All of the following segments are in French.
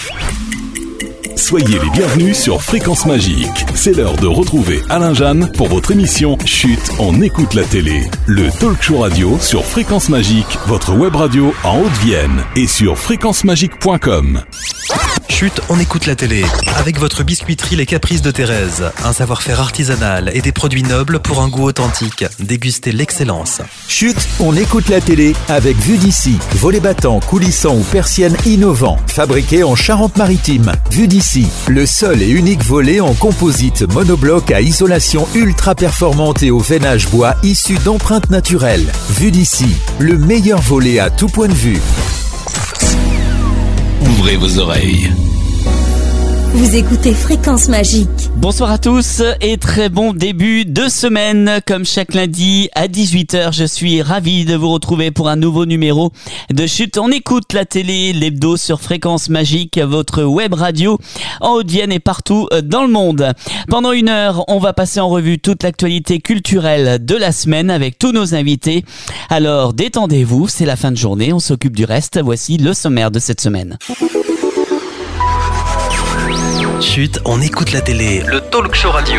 Soyez les bienvenus sur Fréquence Magique. C'est l'heure de retrouver Alain Jeanne pour votre émission Chut, on écoute la télé. Le talk show radio sur Fréquence Magique, votre web radio en Haute-Vienne et sur fréquencemagique.com. Chut, on écoute la télé. Avec votre biscuiterie Les Caprices de Thérèse. Un savoir-faire artisanal et des produits nobles pour un goût authentique. Dégustez l'excellence. Chut, on écoute la télé avec Vue d'ici. Volets battants, coulissants ou persiennes innovants. Fabriqués en Charente-Maritime. Vue d'ici, le seul et unique volet en composite monobloc à isolation ultra performante et au veinage bois issu d'empreintes naturelles. Vue d'ici, le meilleur volet à tout point de vue. Ouvrez vos oreilles. Vous écoutez Fréquence Magique. Bonsoir à tous et très bon début de semaine. Comme chaque lundi à 18h, je suis ravi de vous retrouver pour un nouveau numéro de Chut. On écoute la télé, l'hebdo sur Fréquence Magique, votre web radio en Haute-Vienne et partout dans le monde. Pendant une heure, on va passer en revue toute l'actualité culturelle de la semaine avec tous nos invités. Alors détendez-vous, c'est la fin de journée, on s'occupe du reste. Voici le sommaire de cette semaine. Chut, on écoute la télé. Le talk show radio.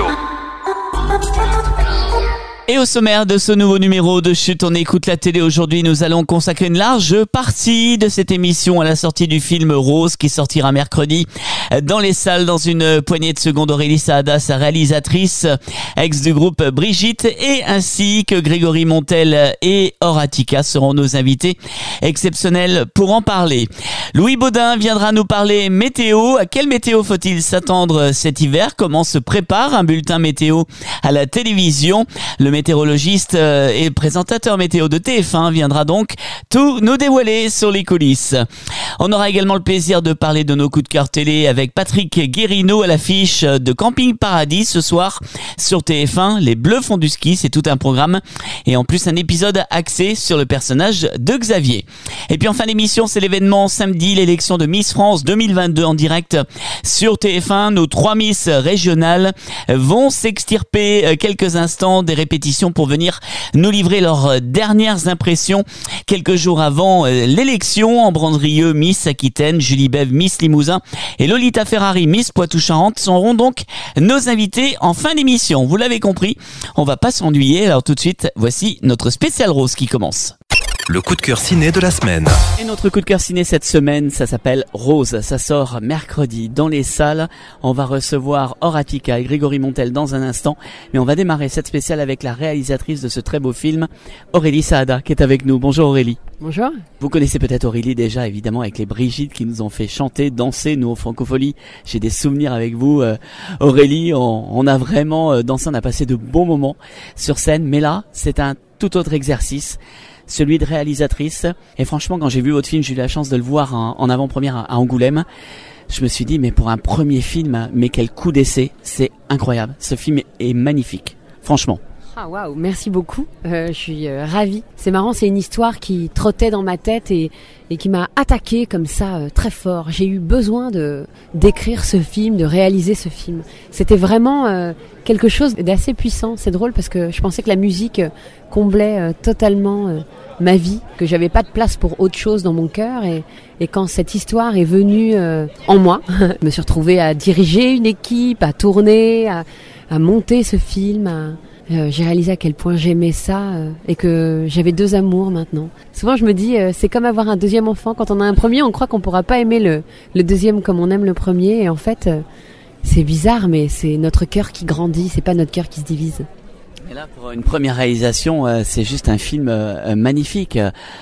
Et au sommaire de ce nouveau numéro de Chut, on écoute la télé. Aujourd'hui, nous allons consacrer une large partie de cette émission à la sortie du film Rose qui sortira mercredi dans les salles. Dans une poignée de secondes, Aurélie Saada, sa réalisatrice, ex du groupe Brigitte, et ainsi que Grégory Montel et Horatica seront nos invités exceptionnels pour en parler. Louis Baudin viendra nous parler météo. À quelle météo faut-il s'attendre cet hiver? Comment se prépare un bulletin météo à la télévision? Le météorologiste et présentateur météo de TF1 viendra donc tout nous dévoiler sur les coulisses. On aura également le plaisir de parler de nos coups de cœur télé avec Patrick Guérino à l'affiche de Camping Paradis ce soir sur TF1. Les Bleus font du ski, c'est tout un programme. Et en plus, un épisode axé sur le personnage de Xavier. Et puis en fin d'émission, c'est l'événement samedi, l'élection de Miss France 2022 en direct sur TF1. Nos 3 Miss régionales vont s'extirper quelques instants des répétitions pour venir nous livrer leurs dernières impressions quelques jours avant l'élection. En Brandrieux, Miss Aquitaine, Julie Bev, Miss Limousin et Lolita Ferrari, Miss Poitou-Charentes seront donc nos invités en fin d'émission. Vous l'avez compris, on va pas s'ennuyer. Alors tout de suite, voici notre spécial Rose qui commence. Le coup de cœur ciné de la semaine. Et notre coup de cœur ciné cette semaine, ça s'appelle Rose. Ça sort mercredi dans les salles. On va recevoir Horatica et Grégory Montel dans un instant. Mais on va démarrer cette spéciale avec la réalisatrice de ce très beau film, Aurélie Saada, qui est avec nous. Bonjour Aurélie. Bonjour. Vous connaissez peut-être Aurélie déjà, évidemment, avec les Brigitte qui nous ont fait chanter, danser, nous, au Francophonie. J'ai des souvenirs avec vous, Aurélie. On a vraiment dansé, on a passé de bons moments sur scène. Mais là, c'est un tout autre exercice, celui de réalisatrice. Et franchement, quand j'ai vu votre film, j'ai eu la chance de le voir en avant-première à Angoulême. Je me suis dit, mais pour un premier film, mais quel coup d'essai, c'est incroyable. Ce film est magnifique, franchement. Ah waouh, merci beaucoup. Je suis ravie. C'est marrant, c'est une histoire qui trottait dans ma tête et qui m'a attaquée comme ça très fort. J'ai eu besoin d'écrire ce film, de réaliser ce film. C'était vraiment quelque chose d'assez puissant. C'est drôle parce que je pensais que la musique comblait totalement ma vie, que j'avais pas de place pour autre chose dans mon cœur et quand cette histoire est venue en moi, je me suis retrouvée à diriger une équipe, à tourner, à monter ce film, j'ai réalisé à quel point j'aimais ça et que j'avais 2 amours maintenant. Souvent je me dis c'est comme avoir un deuxième enfant. Quand on a un premier, on croit qu'on pourra pas aimer le deuxième comme on aime le premier. Et en fait c'est bizarre, mais c'est notre cœur qui grandit, c'est pas notre cœur qui se divise. Et là, pour une première réalisation, c'est juste un film magnifique.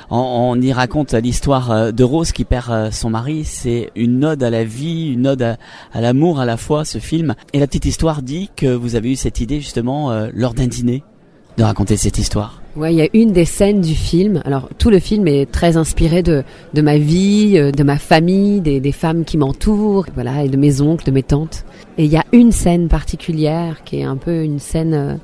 On y raconte l'histoire de Rose qui perd son mari. C'est une ode à la vie, une ode à l'amour à la fois, ce film. Et la petite histoire dit que vous avez eu cette idée justement lors d'un dîner de raconter cette histoire. Ouais, il y a une des scènes du film. Alors, tout le film est très inspiré de ma vie, de ma famille, des femmes qui m'entourent, voilà, et de mes oncles, de mes tantes. Et il y a une scène particulière qui est un peu une scène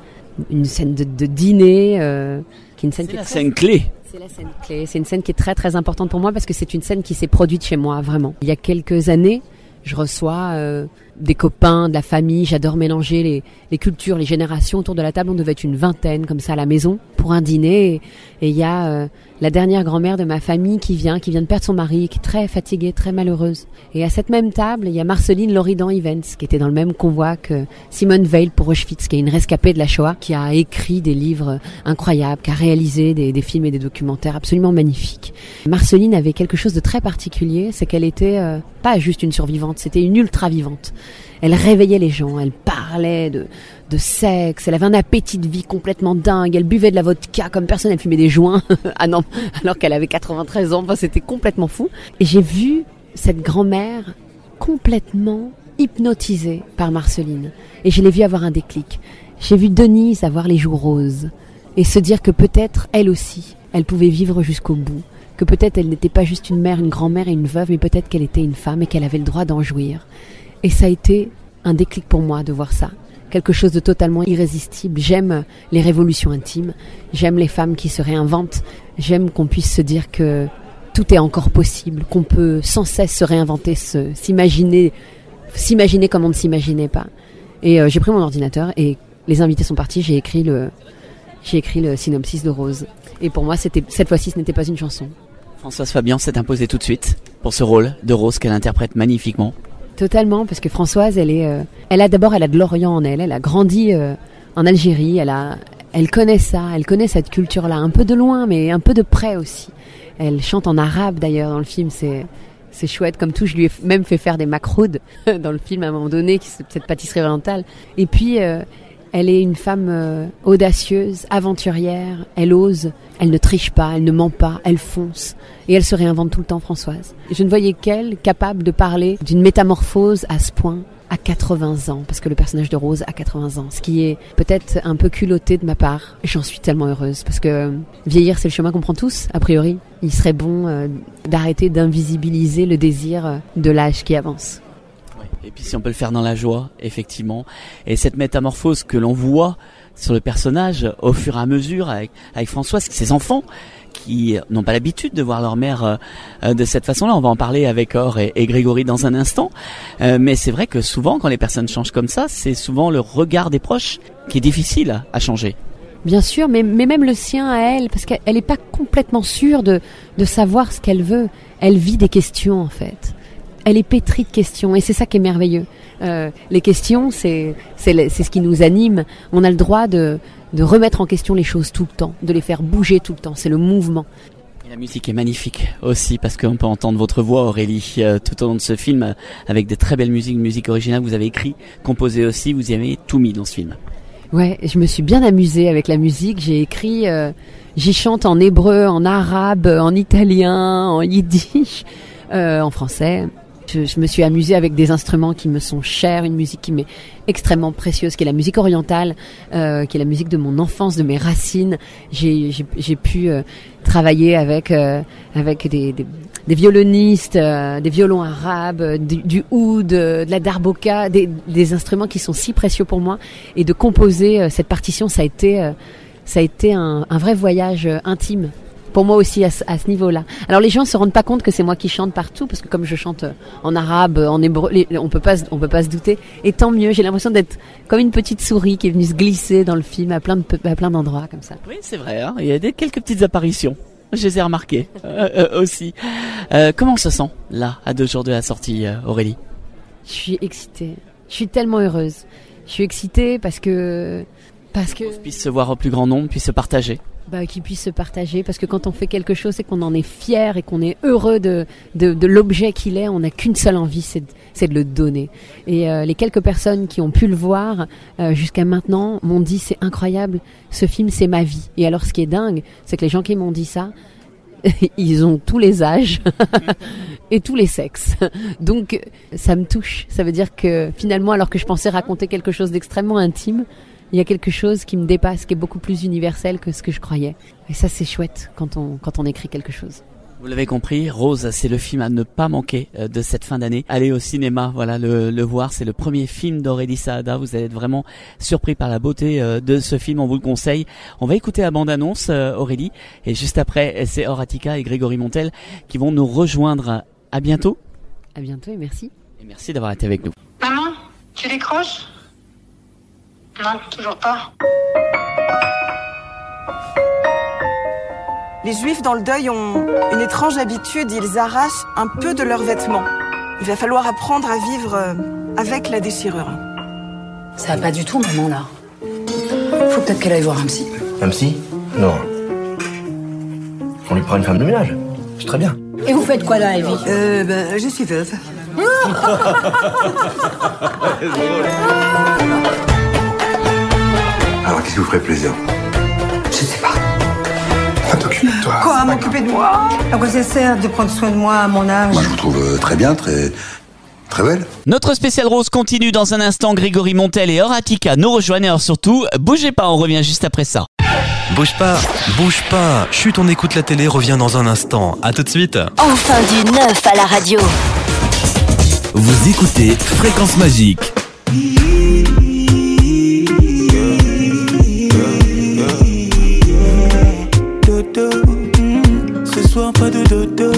de dîner, qui est une scène qui est la scène clé. C'est la scène clé. C'est une scène qui est très très importante pour moi parce que c'est une scène qui s'est produite chez moi vraiment. Il y a quelques années, je reçois des copains, de la famille. J'adore mélanger les cultures, les générations. Autour de la table, on devait être une vingtaine comme ça à la maison pour un dîner. Et il y a la dernière grand-mère de ma famille qui vient de perdre son mari, qui est très fatiguée, très malheureuse. Et à cette même table, il y a Marceline Loridan-Ivens, qui était dans le même convoi que Simone Veil pour Auschwitz, qui est une rescapée de la Shoah, qui a écrit des livres incroyables, qui a réalisé des films et des documentaires absolument magnifiques. Marceline avait quelque chose de très particulier, c'est qu'elle était pas juste une survivante, c'était une ultra-vivante. Elle réveillait les gens, elle parlait de sexe, elle avait un appétit de vie complètement dingue, elle buvait de la vodka comme personne, elle fumait des joints, ah non, alors qu'elle avait 93 ans, enfin c'était complètement fou. Et j'ai vu cette grand-mère complètement hypnotisée par Marceline. Et je l'ai vue avoir un déclic. J'ai vu Denise avoir les joues roses et se dire que peut-être elle aussi, elle pouvait vivre jusqu'au bout. Que peut-être elle n'était pas juste une mère, une grand-mère et une veuve, mais peut-être qu'elle était une femme et qu'elle avait le droit d'en jouir. Et ça a été un déclic pour moi de voir ça. Quelque chose de totalement irrésistible. J'aime les révolutions intimes, j'aime les femmes qui se réinventent, j'aime qu'on puisse se dire que tout est encore possible, qu'on peut sans cesse se réinventer, s'imaginer comme on ne s'imaginait pas. Et j'ai pris mon ordinateur et les invités sont partis, j'ai écrit le synopsis de Rose. Et pour moi, cette fois-ci, ce n'était pas une chanson. Françoise Fabian s'est imposée tout de suite pour ce rôle de Rose qu'elle interprète magnifiquement. Totalement, parce que Françoise, elle a de l'Orient en elle. Elle a grandi en Algérie. Elle connaît ça, elle connaît cette culture-là, un peu de loin, mais un peu de près aussi. Elle chante en arabe d'ailleurs dans le film. C'est chouette, comme tout. Je lui ai même fait faire des macroudes dans le film à un moment donné, cette pâtisserie orientale. Et puis elle est une femme audacieuse, aventurière, elle ose, elle ne triche pas, elle ne ment pas, elle fonce. Et elle se réinvente tout le temps, Françoise. Je ne voyais qu'elle capable de parler d'une métamorphose à ce point, à 80 ans, parce que le personnage de Rose a 80 ans, ce qui est peut-être un peu culotté de ma part. J'en suis tellement heureuse, parce que vieillir, c'est le chemin qu'on prend tous, a priori. Il serait bon d'arrêter d'invisibiliser le désir de l'âge qui avance. Et puis si on peut le faire dans la joie, effectivement. Et cette métamorphose que l'on voit sur le personnage au fur et à mesure avec Françoise, ses enfants qui n'ont pas l'habitude de voir leur mère de cette façon-là. On va en parler avec Or et Grégory dans un instant. Mais c'est vrai que souvent, quand les personnes changent comme ça, c'est souvent le regard des proches qui est difficile à changer. Bien sûr, mais même le sien à elle, parce qu'elle n'est pas complètement sûre de savoir ce qu'elle veut. Elle vit des questions, en fait. Elle est pétrie de questions et c'est ça qui est merveilleux. Les questions, c'est ce qui nous anime. On a le droit de remettre en question les choses tout le temps, de les faire bouger tout le temps. C'est le mouvement. Et la musique est magnifique aussi parce qu'on peut entendre votre voix, Aurélie, tout au long de ce film avec des très belles musiques originales. Vous avez écrit, composé aussi, vous y avez tout mis dans ce film. Ouais, je me suis bien amusée avec la musique. J'ai écrit, j'y chante en hébreu, en arabe, en italien, en yiddish, en français. Je me suis amusée avec des instruments qui me sont chers, une musique qui m'est extrêmement précieuse, qui est la musique orientale, qui est la musique de mon enfance, de mes racines. J'ai pu travailler avec des violonistes, des violons arabes, du oud, de la darboka, des instruments qui sont si précieux pour moi. Et de composer cette partition, ça a été un vrai voyage intime. Pour moi aussi à ce niveau-là. Alors les gens se rendent pas compte que c'est moi qui chante partout parce que comme je chante en arabe, en hébreu, on peut pas se douter. Et tant mieux, j'ai l'impression d'être comme une petite souris qui est venue se glisser dans le film à plein d'endroits comme ça. Oui, c'est vrai. Hein, il y a quelques petites apparitions. Je les ai remarquées aussi. Comment on se sent là à 2 jours de la sortie, Aurélie? Je suis excitée. Je suis tellement heureuse. Je suis excitée parce que qu'on puisse se voir au plus grand nombre, puisse se partager. Qu'ils puissent se partager, parce que quand on fait quelque chose et qu'on en est fier et qu'on est heureux de l'objet qu'il est, on n'a qu'une seule envie, c'est de le donner. Et les quelques personnes qui ont pu le voir jusqu'à maintenant m'ont dit c'est incroyable, ce film c'est ma vie. Et alors ce qui est dingue, c'est que les gens qui m'ont dit ça, ils ont tous les âges et tous les sexes. Donc ça me touche. Ça veut dire que finalement, alors que je pensais raconter quelque chose d'extrêmement intime, il y a quelque chose qui me dépasse, qui est beaucoup plus universel que ce que je croyais. Et ça, c'est chouette quand on écrit quelque chose. Vous l'avez compris, Rose, c'est le film à ne pas manquer de cette fin d'année. Allez au cinéma, voilà, le voir. C'est le premier film d'Aurélie Saada. Vous allez être vraiment surpris par la beauté de ce film. On vous le conseille. On va écouter la bande-annonce, Aurélie. Et juste après, c'est Horatica et Grégory Montel qui vont nous rejoindre. À bientôt. À bientôt et merci. Et merci d'avoir été avec nous. Maman, Tu décroches? Non, toujours pas. Les Juifs dans le deuil ont une étrange habitude, ils arrachent un peu de leurs vêtements. Il va falloir apprendre à vivre avec la déchirure. Ça va pas du tout, maman, là. Faut peut-être qu'elle aille voir un psy. Un psy? Non. On lui prend une femme de ménage. C'est très bien. Et vous faites quoi dans la vie? Je suis veuve. Alors, qu'est-ce qui vous ferait plaisir? Je sais pas. T'occuper de toi. Quoi, m'occuper de moi? À quoi ça sert de prendre soin de moi à mon âge? Moi, je vous trouve très bien, très belle. Notre spécial rose continue dans un instant. Grégory Montel et Horatica nous rejoignent. Alors surtout, bougez pas, on revient juste après ça. Bouge pas. Chut, on écoute la télé, revient dans un instant. À tout de suite. Enfin du neuf à la radio. Vous écoutez Fréquence Magique. Dodo, ce soir pas de dodo.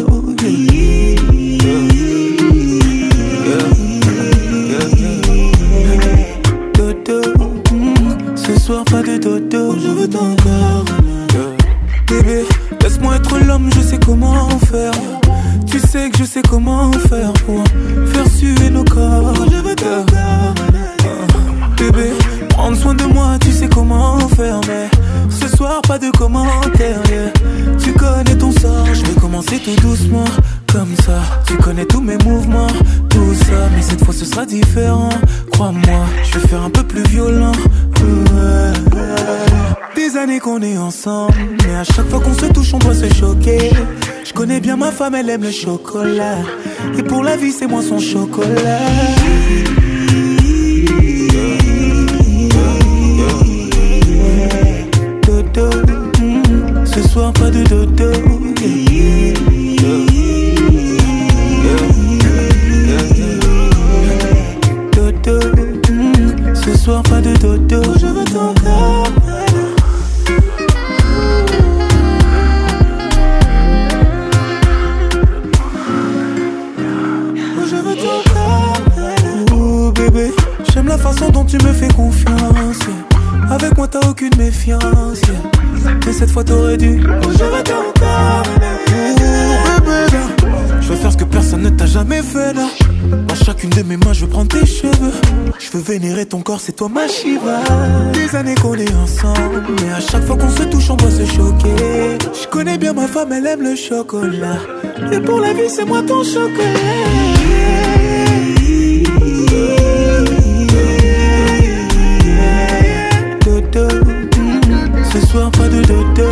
Dodo, ce soir pas de dodo. Je veux ton corps. Bébé, laisse-moi être l'homme, je sais comment faire. Tu sais que je sais comment faire pour faire suer nos corps. Je veux ton corps. Bébé, prendre soin de moi, tu sais comment faire. Mais ce soir pas de commentaires, yeah. Tu connais ton sort, je vais commencer tout doucement. Comme ça, tu connais tous mes mouvements. Tout ça, mais cette fois ce sera différent. Crois-moi, je vais faire un peu plus violent. Des années qu'on est ensemble, mais à chaque fois qu'on se touche on doit se choquer. Je connais bien ma femme, elle aime le chocolat. Et pour la vie c'est moi son chocolat. Dodo, ce soir pas de dodo. Dodo, ce soir pas de dodo. Je veux ton corps. Je veux ton corps. Oh bébé, j'aime la façon dont tu me fais confiance. Avec moi t'as aucune méfiance. Mais cette fois t'aurais dû. Oh je veux ton corps. Oh bébé, je veux faire ce que personne ne t'a jamais fait là. Dans chacune de mes mains je veux prendre tes cheveux. Je veux vénérer ton corps, c'est toi ma Shiva. Des années qu'on est ensemble, mais à chaque fois qu'on se touche on doit se choquer. Je connais bien ma femme, elle aime le chocolat. Et pour la vie c'est moi ton chocolat. Dodo, ce soir pas de dodo.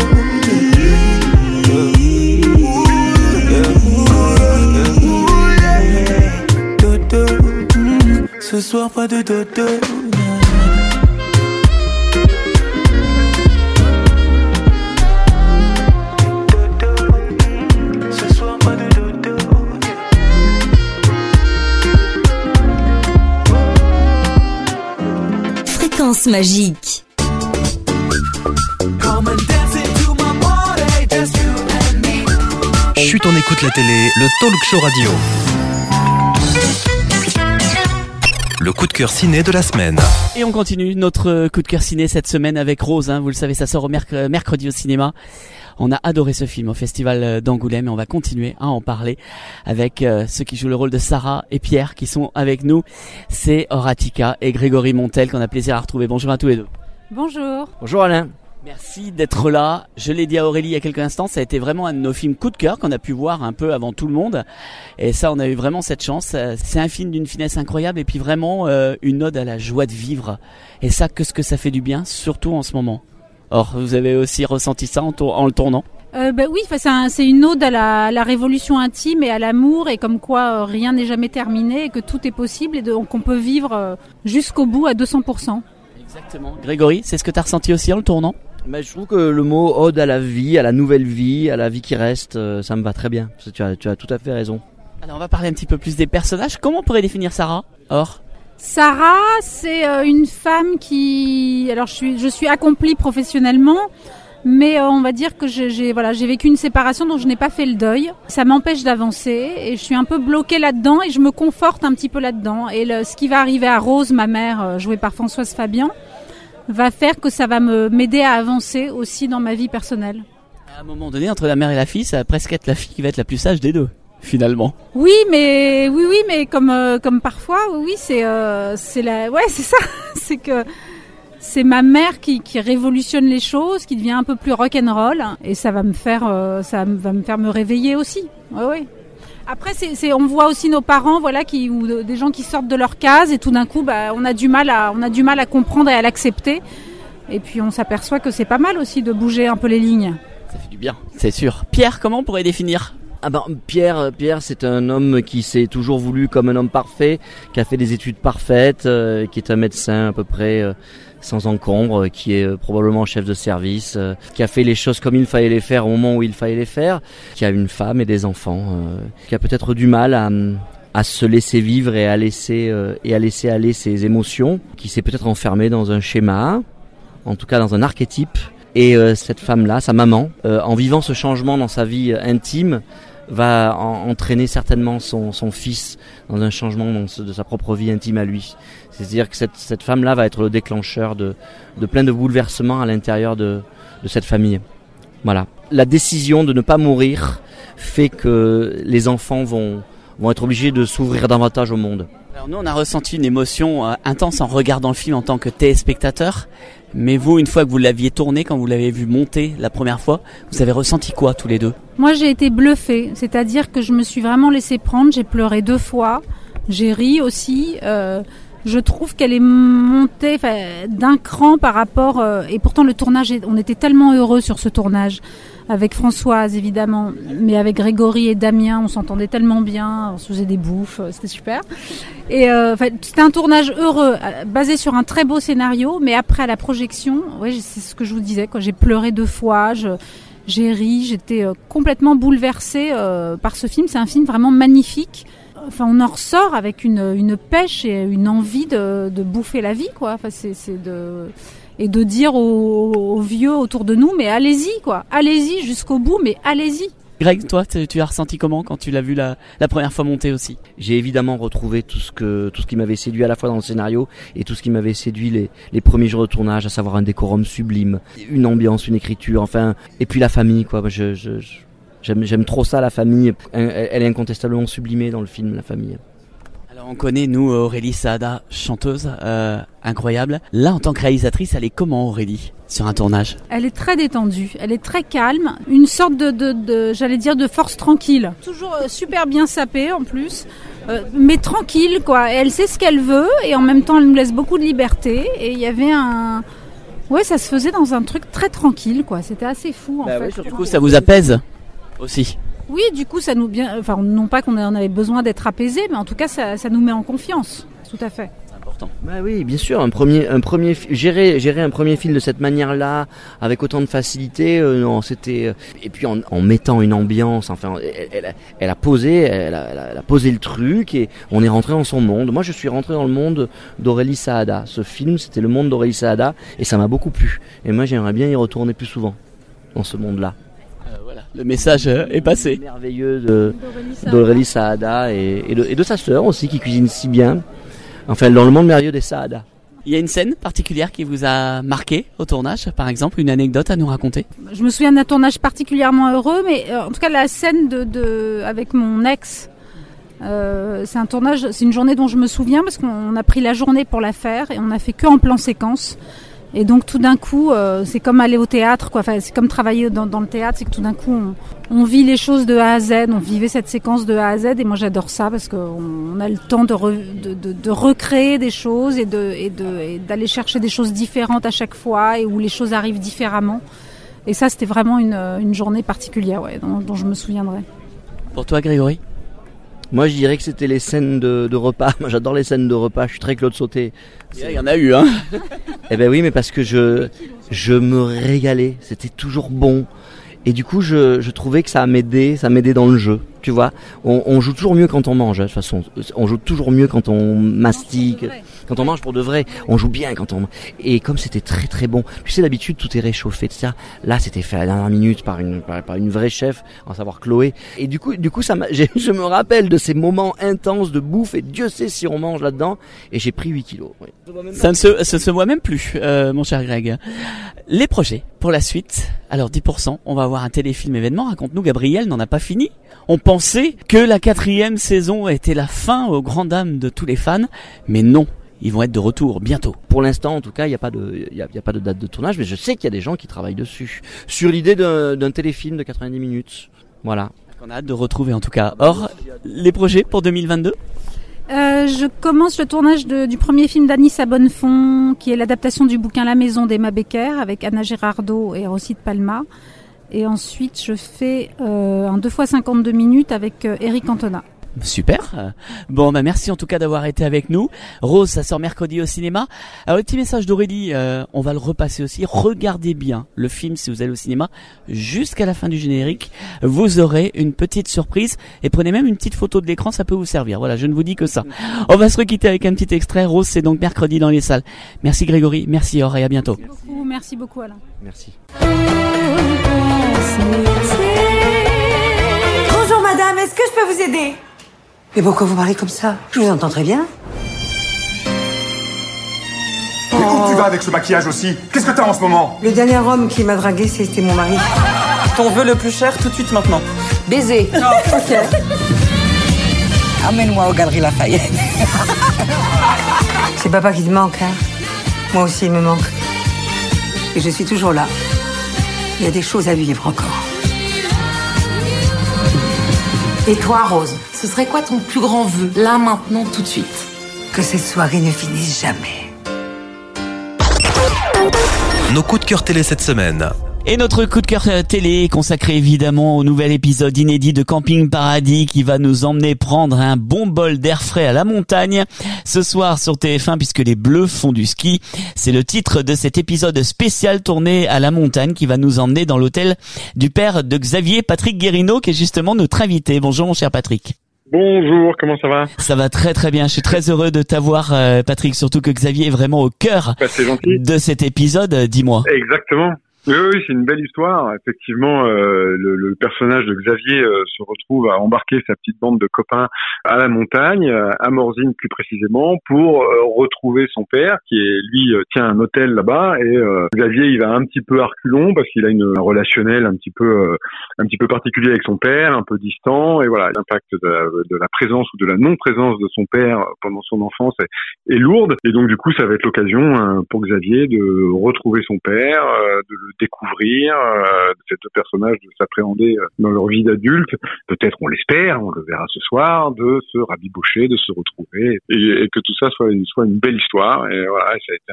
Dodo, ce soir pas de dodo. Ce soir pas de dodo. Fréquence Magique. Chut, on écoute la télé, le talk show radio. Le coup de cœur ciné de la semaine. Et on continue notre coup de cœur ciné cette semaine avec Rose. Vous le savez, ça sort au mercredi au cinéma. On a adoré ce film au festival d'Angoulême et on va continuer à en parler avec ceux qui jouent le rôle de Sarah et Pierre qui sont avec nous. C'est Horatica et Grégory Montel qu'on a plaisir à retrouver. Bonjour à tous les deux. Bonjour. Bonjour Alain. Merci d'être là. Je l'ai dit à Aurélie il y a quelques instants, ça a été vraiment un de nos films coup de cœur qu'on a pu voir un peu avant tout le monde. Et ça, on a eu vraiment cette chance. C'est un film d'une finesse incroyable et puis vraiment une ode à la joie de vivre. Et ça, qu'est-ce que ça fait du bien, surtout en ce moment. Or, vous avez aussi ressenti ça en le tournant? Oui, c'est une ode à la révolution intime et à l'amour et comme quoi rien n'est jamais terminé et que tout est possible et qu'on peut vivre jusqu'au bout à 200%. Exactement. Grégory, c'est ce que tu as ressenti aussi en le tournant? Je trouve que le mot ode à la vie, à la nouvelle vie, à la vie qui reste, ça me va très bien. Tu as tout à fait raison. Alors on va parler un petit peu plus des personnages. Comment on pourrait définir Sarah? Sarah, c'est une femme qui... Alors je suis accomplie professionnellement, Mais on va dire que j'ai vécu une séparation dont je n'ai pas fait le deuil. Ça m'empêche d'avancer et je suis un peu bloquée là-dedans et je me conforte un petit peu là-dedans. Et ce qui va arriver à Rose, ma mère, jouée par Françoise Fabian, va faire que ça va m'aider à avancer aussi dans ma vie personnelle. À un moment donné, entre la mère et la fille, ça va presque être la fille qui va être la plus sage des deux, finalement. Oui, mais comme parfois, c'est ça. C'est que c'est ma mère qui révolutionne les choses, qui devient un peu plus rock'n'roll, et ça va me faire me réveiller aussi. Oui. Après, on voit aussi nos parents, ou des gens qui sortent de leur case, et tout d'un coup, on a du mal à comprendre et à l'accepter. Et puis on s'aperçoit que c'est pas mal aussi de bouger un peu les lignes. Ça fait du bien, c'est sûr. Pierre, comment on pourrait définir ? Pierre, c'est un homme qui s'est toujours voulu comme un homme parfait, qui a fait des études parfaites, qui est un médecin à peu près sans encombre, qui est probablement chef de service, qui a fait les choses comme il fallait les faire au moment où il fallait les faire, qui a une femme et des enfants, qui a peut-être du mal à se laisser vivre et à laisser aller ses émotions, qui s'est peut-être enfermé dans un schéma, en tout cas dans un archétype. Et cette femme-là, sa maman, en vivant ce changement dans sa vie intime, va entraîner certainement son fils dans un changement de sa propre vie intime à lui. C'est-à-dire que cette femme-là va être le déclencheur de plein de bouleversements à l'intérieur de cette famille. Voilà. La décision de ne pas mourir fait que les enfants vont être obligés de s'ouvrir davantage au monde. Alors nous, on a ressenti une émotion intense en regardant le film en tant que téléspectateur. Mais vous, une fois que vous l'aviez tourné, quand vous l'avez vu monter la première fois, vous avez ressenti quoi tous les deux ? Moi, j'ai été bluffée. C'est-à-dire que je me suis vraiment laissée prendre. J'ai pleuré 2 fois. J'ai ri aussi. Je trouve qu'elle est montée d'un cran par rapport... et pourtant, le tournage, on était tellement heureux sur ce tournage. Avec Françoise, évidemment, mais avec Grégory et Damien, on s'entendait tellement bien, on se faisait des bouffes, c'était super. Et c'était un tournage heureux, basé sur un très beau scénario, mais après à la projection, c'est ce que je vous disais, j'ai pleuré 2 fois, j'ai ri, j'étais complètement bouleversée par ce film. C'est un film vraiment magnifique. Enfin, on en ressort avec une pêche et une envie de bouffer la vie, quoi. Enfin, et de dire aux vieux autour de nous, mais allez-y, quoi. Allez-y jusqu'au bout, mais allez-y. Greg, toi, tu as ressenti comment quand tu l'as vu la première fois monter aussi ? J'ai évidemment retrouvé tout ce qui m'avait séduit à la fois dans le scénario et tout ce qui m'avait séduit les premiers jours de tournage, à savoir un décorum sublime, une ambiance, une écriture, enfin, et puis la famille, quoi. J'aime trop ça, la famille. Elle est incontestablement sublimée dans le film, la famille. Alors on connaît, nous, Aurélie Saada, chanteuse incroyable. Là, en tant que réalisatrice, elle est comment, Aurélie, sur un tournage ? Elle est très détendue, elle est très calme, une sorte de force tranquille. Toujours super bien sapée en plus, mais tranquille, quoi. Elle sait ce qu'elle veut et en même temps, elle nous laisse beaucoup de liberté. Et il y avait ça se faisait dans un truc très tranquille, quoi. C'était assez fou, en fait. Du coup, ça vous apaise aussi ? Oui, du coup, ça nous non pas qu'on en avait besoin d'être apaisé, mais en tout cas, ça nous met en confiance. Tout à fait. C'est important. Oui, bien sûr. Gérer un premier film de cette manière-là, avec autant de facilité, non, c'était. Et puis en mettant une ambiance. Enfin, elle a posé le truc et on est rentré dans son monde. Moi, je suis rentré dans le monde d'Aurélie Saada. Ce film, c'était le monde d'Aurélie Saada et ça m'a beaucoup plu. Et moi, j'aimerais bien y retourner plus souvent dans ce monde-là. Voilà, le message est passé. Merveilleux d'Aurélie Saada et de sa sœur aussi qui cuisine si bien. Enfin, dans le monde merveilleux des Saada. Il y a une scène particulière qui vous a marqué au tournage, par exemple, une anecdote à nous raconter ? Je me souviens d'un tournage particulièrement heureux, mais en tout cas la scène avec mon ex. C'est une journée dont je me souviens parce qu'on a pris la journée pour la faire et on a fait que en plan séquence. Et donc tout d'un coup, c'est comme aller au théâtre, quoi. Enfin, c'est comme travailler dans le théâtre, c'est que tout d'un coup, on vit les choses de A à Z, on vivait cette séquence de A à Z, et moi j'adore ça parce qu'on a le temps de recréer des choses et d'aller chercher des choses différentes à chaque fois et où les choses arrivent différemment. Et ça, c'était vraiment une journée particulière, dont je me souviendrai. Pour toi, Grégory ? Moi, je dirais que c'était les scènes de repas. Moi, j'adore les scènes de repas. Je suis très Claude Sauté. Il y en a eu, hein. Eh ben oui, mais parce que je me régalais. C'était toujours bon. Et du coup, je trouvais que ça m'aidait dans le jeu. Tu vois, on joue toujours mieux quand on mange, de toute façon. On joue toujours mieux quand on mastique, quand on mange pour de vrai. On joue bien quand on... Et comme c'était très très bon, tu sais, d'habitude tout est réchauffé, etc. Là, c'était fait à la dernière minute par une vraie chef, à savoir Chloé. Et du coup, je me rappelle de ces moments intenses de bouffe, et Dieu sait si on mange là-dedans. Et j'ai pris 8 kilos. Oui. Ça ne se voit même plus, mon cher Greg. Les projets pour la suite. Alors 10%, on va avoir un téléfilm événement. Raconte-nous, Gabriel n'en a pas fini. On pensait que la 4e saison était la fin aux grandes dames de tous les fans, mais non, ils vont être de retour bientôt. Pour l'instant, en tout cas, il y a pas de date de tournage, mais je sais qu'il y a des gens qui travaillent dessus, sur l'idée d'un téléfilm de 90 minutes. Voilà. On a hâte de retrouver en tout cas. Or, les projets pour 2022 ? Je commence le tournage du premier film d'Anissa Bonnefond, qui est l'adaptation du bouquin La Maison d'Emma Becker, avec Anna Girardot et Rosy de Palma. Et ensuite, je fais un 2x52 minutes avec Eric Cantona. Super. Bon, merci en tout cas d'avoir été avec nous. Rose, ça sort mercredi au cinéma. Alors, le petit message d'Aurélie, on va le repasser aussi. Regardez bien le film si vous allez au cinéma jusqu'à la fin du générique. Vous aurez une petite surprise et prenez même une petite photo de l'écran, ça peut vous servir. Voilà, je ne vous dis que ça. On va se requitter avec un petit extrait. Rose, c'est donc mercredi dans les salles. Merci Grégory, merci Or et à bientôt. Merci beaucoup Alain. Merci. Bonjour madame, est-ce que je peux vous aider? Mais pourquoi vous parlez comme ça? Je vous entends très bien. Mais où tu vas avec ce maquillage aussi? Qu'est-ce que t'as en ce moment? Le dernier homme qui m'a dragué, c'était mon mari. Ton vœu le plus cher tout de suite maintenant. Baiser. Oh, ok. Emmène-moi aux Galeries Lafayette. C'est papa qui te manque, hein? Moi aussi, il me manque. Et je suis toujours là. Il y a des choses à vivre encore. Et toi, Rose, ce serait quoi ton plus grand vœu, là, maintenant, tout de suite? Que cette soirée ne finisse jamais. Nos coups de cœur télé cette semaine. Et notre coup de cœur télé est consacré évidemment au nouvel épisode inédit de Camping Paradis qui va nous emmener prendre un bon bol d'air frais à la montagne ce soir sur TF1 puisque les Bleus font du ski. C'est le titre de cet épisode spécial tourné à la montagne qui va nous emmener dans l'hôtel du père de Xavier, Patrick Guérino, qui est justement notre invité. Bonjour mon cher Patrick. Bonjour, comment ça va? Ça va très très bien, je suis très heureux de t'avoir Patrick, surtout que Xavier est vraiment au cœur de cet épisode, dis-moi. Exactement. Oui, c'est une belle histoire. Effectivement, le personnage de Xavier se retrouve à embarquer sa petite bande de copains à la montagne, à Morzine plus précisément, pour retrouver son père qui tient un hôtel là-bas. Et Xavier, il va un petit peu à reculons parce qu'il a un relationnel un petit peu particulier avec son père, un peu distant. Et voilà, l'impact de la présence ou de la non-présence de son père pendant son enfance est lourde. Et donc du coup, ça va être l'occasion pour Xavier de retrouver son père, de le découvrir, de ces deux personnages, de s'appréhender dans leur vie d'adulte. Peut-être, on l'espère, on le verra ce soir, de se rabibocher, de se retrouver, et que tout ça soit une belle histoire. Et voilà, ça a été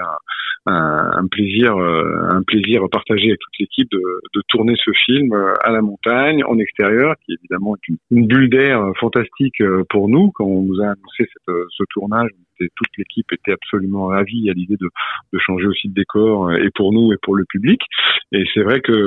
un plaisir partagé avec toute l'équipe de tourner ce film à la montagne, en extérieur, qui évidemment est une bulle d'air fantastique pour nous. Quand on nous a annoncé ce tournage, toute l'équipe était absolument ravie à l'idée de changer aussi de décor, et pour nous et pour le public. Et c'est vrai que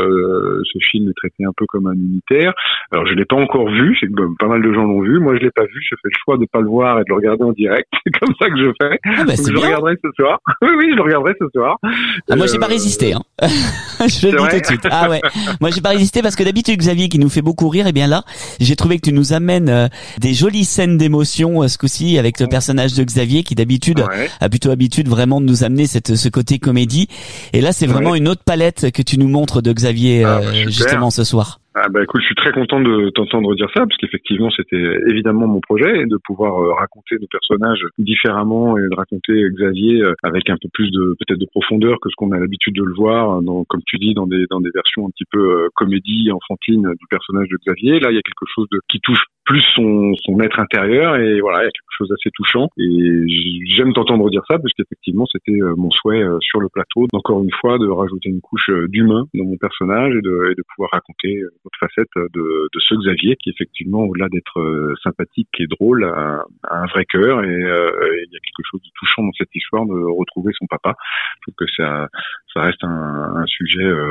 ce film est traité un peu comme un unitaire. Alors je l'ai pas encore vu, c'est que pas mal de gens l'ont vu. Moi je l'ai pas vu, je fais le choix de pas le voir et de le regarder en direct. C'est comme ça que je fais. Ah bah, je le regarderai ce soir. Oui, je le regarderai ce soir. Ah, moi j'ai pas résisté, hein. Je le dis tout de suite. Ah ouais. Moi j'ai pas résisté parce que d'habitude Xavier qui nous fait beaucoup rire, et bien là, j'ai trouvé que tu nous amènes des jolies scènes d'émotion ce coup-ci avec le personnage de Xavier qui d'habitude a plutôt habitude vraiment de nous amener ce côté comédie. Et là c'est vraiment une autre palette que tu nous montres de Xavier justement ce soir. Ah bah écoute, je suis très content de t'entendre dire ça, parce qu'effectivement c'était évidemment mon projet de pouvoir raconter nos personnages différemment et de raconter Xavier avec un peu plus peut-être de profondeur que ce qu'on a l'habitude de le voir comme tu dis dans des versions un petit peu comédie enfantine du personnage de Xavier. Là il y a quelque chose qui touche plus son être intérieur, et voilà, il y a quelque chose d'assez touchant, et j'aime t'entendre dire ça parce qu'effectivement c'était mon souhait sur le plateau, encore une fois de rajouter une couche d'humain dans mon personnage et de pouvoir raconter autre facette de ce Xavier qui effectivement, au-delà d'être sympathique et drôle, a un vrai cœur, et il y a quelque chose de touchant dans cette histoire de retrouver son papa. Je trouve que ça reste un sujet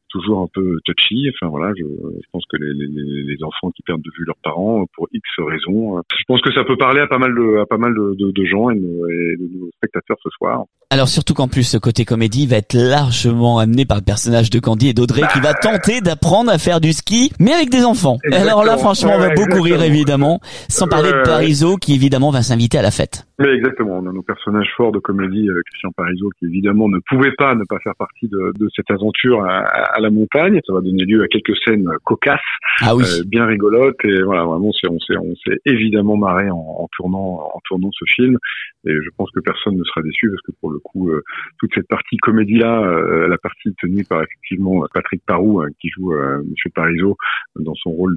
toujours un peu touchy. Enfin voilà, je pense que les enfants qui perdent de vue leurs parents pour X raisons, je pense que ça peut parler à pas mal de gens et de nos spectateurs ce soir. Alors surtout qu'en plus ce côté comédie va être largement amené par le personnage de Candy et d'Audrey qui va tenter d'apprendre à faire du ski, mais avec des enfants. Exactement. Alors là franchement on va beaucoup rire évidemment, sans parler de Parizeau qui évidemment va s'inviter à la fête. Mais exactement, on a nos personnages forts de comédie, Christian Parizeau qui évidemment ne pouvait pas ne pas faire partie de cette aventure à la montagne. Ça va donner lieu à quelques scènes cocasses, bien rigolotes et voilà, vraiment on s'est évidemment marré en tournant ce film et je pense que personne ne sera déçu parce que pour le coup toute cette partie comédie là, la partie tenue par effectivement Patrick Parroux qui joue Monsieur Parizeau dans son rôle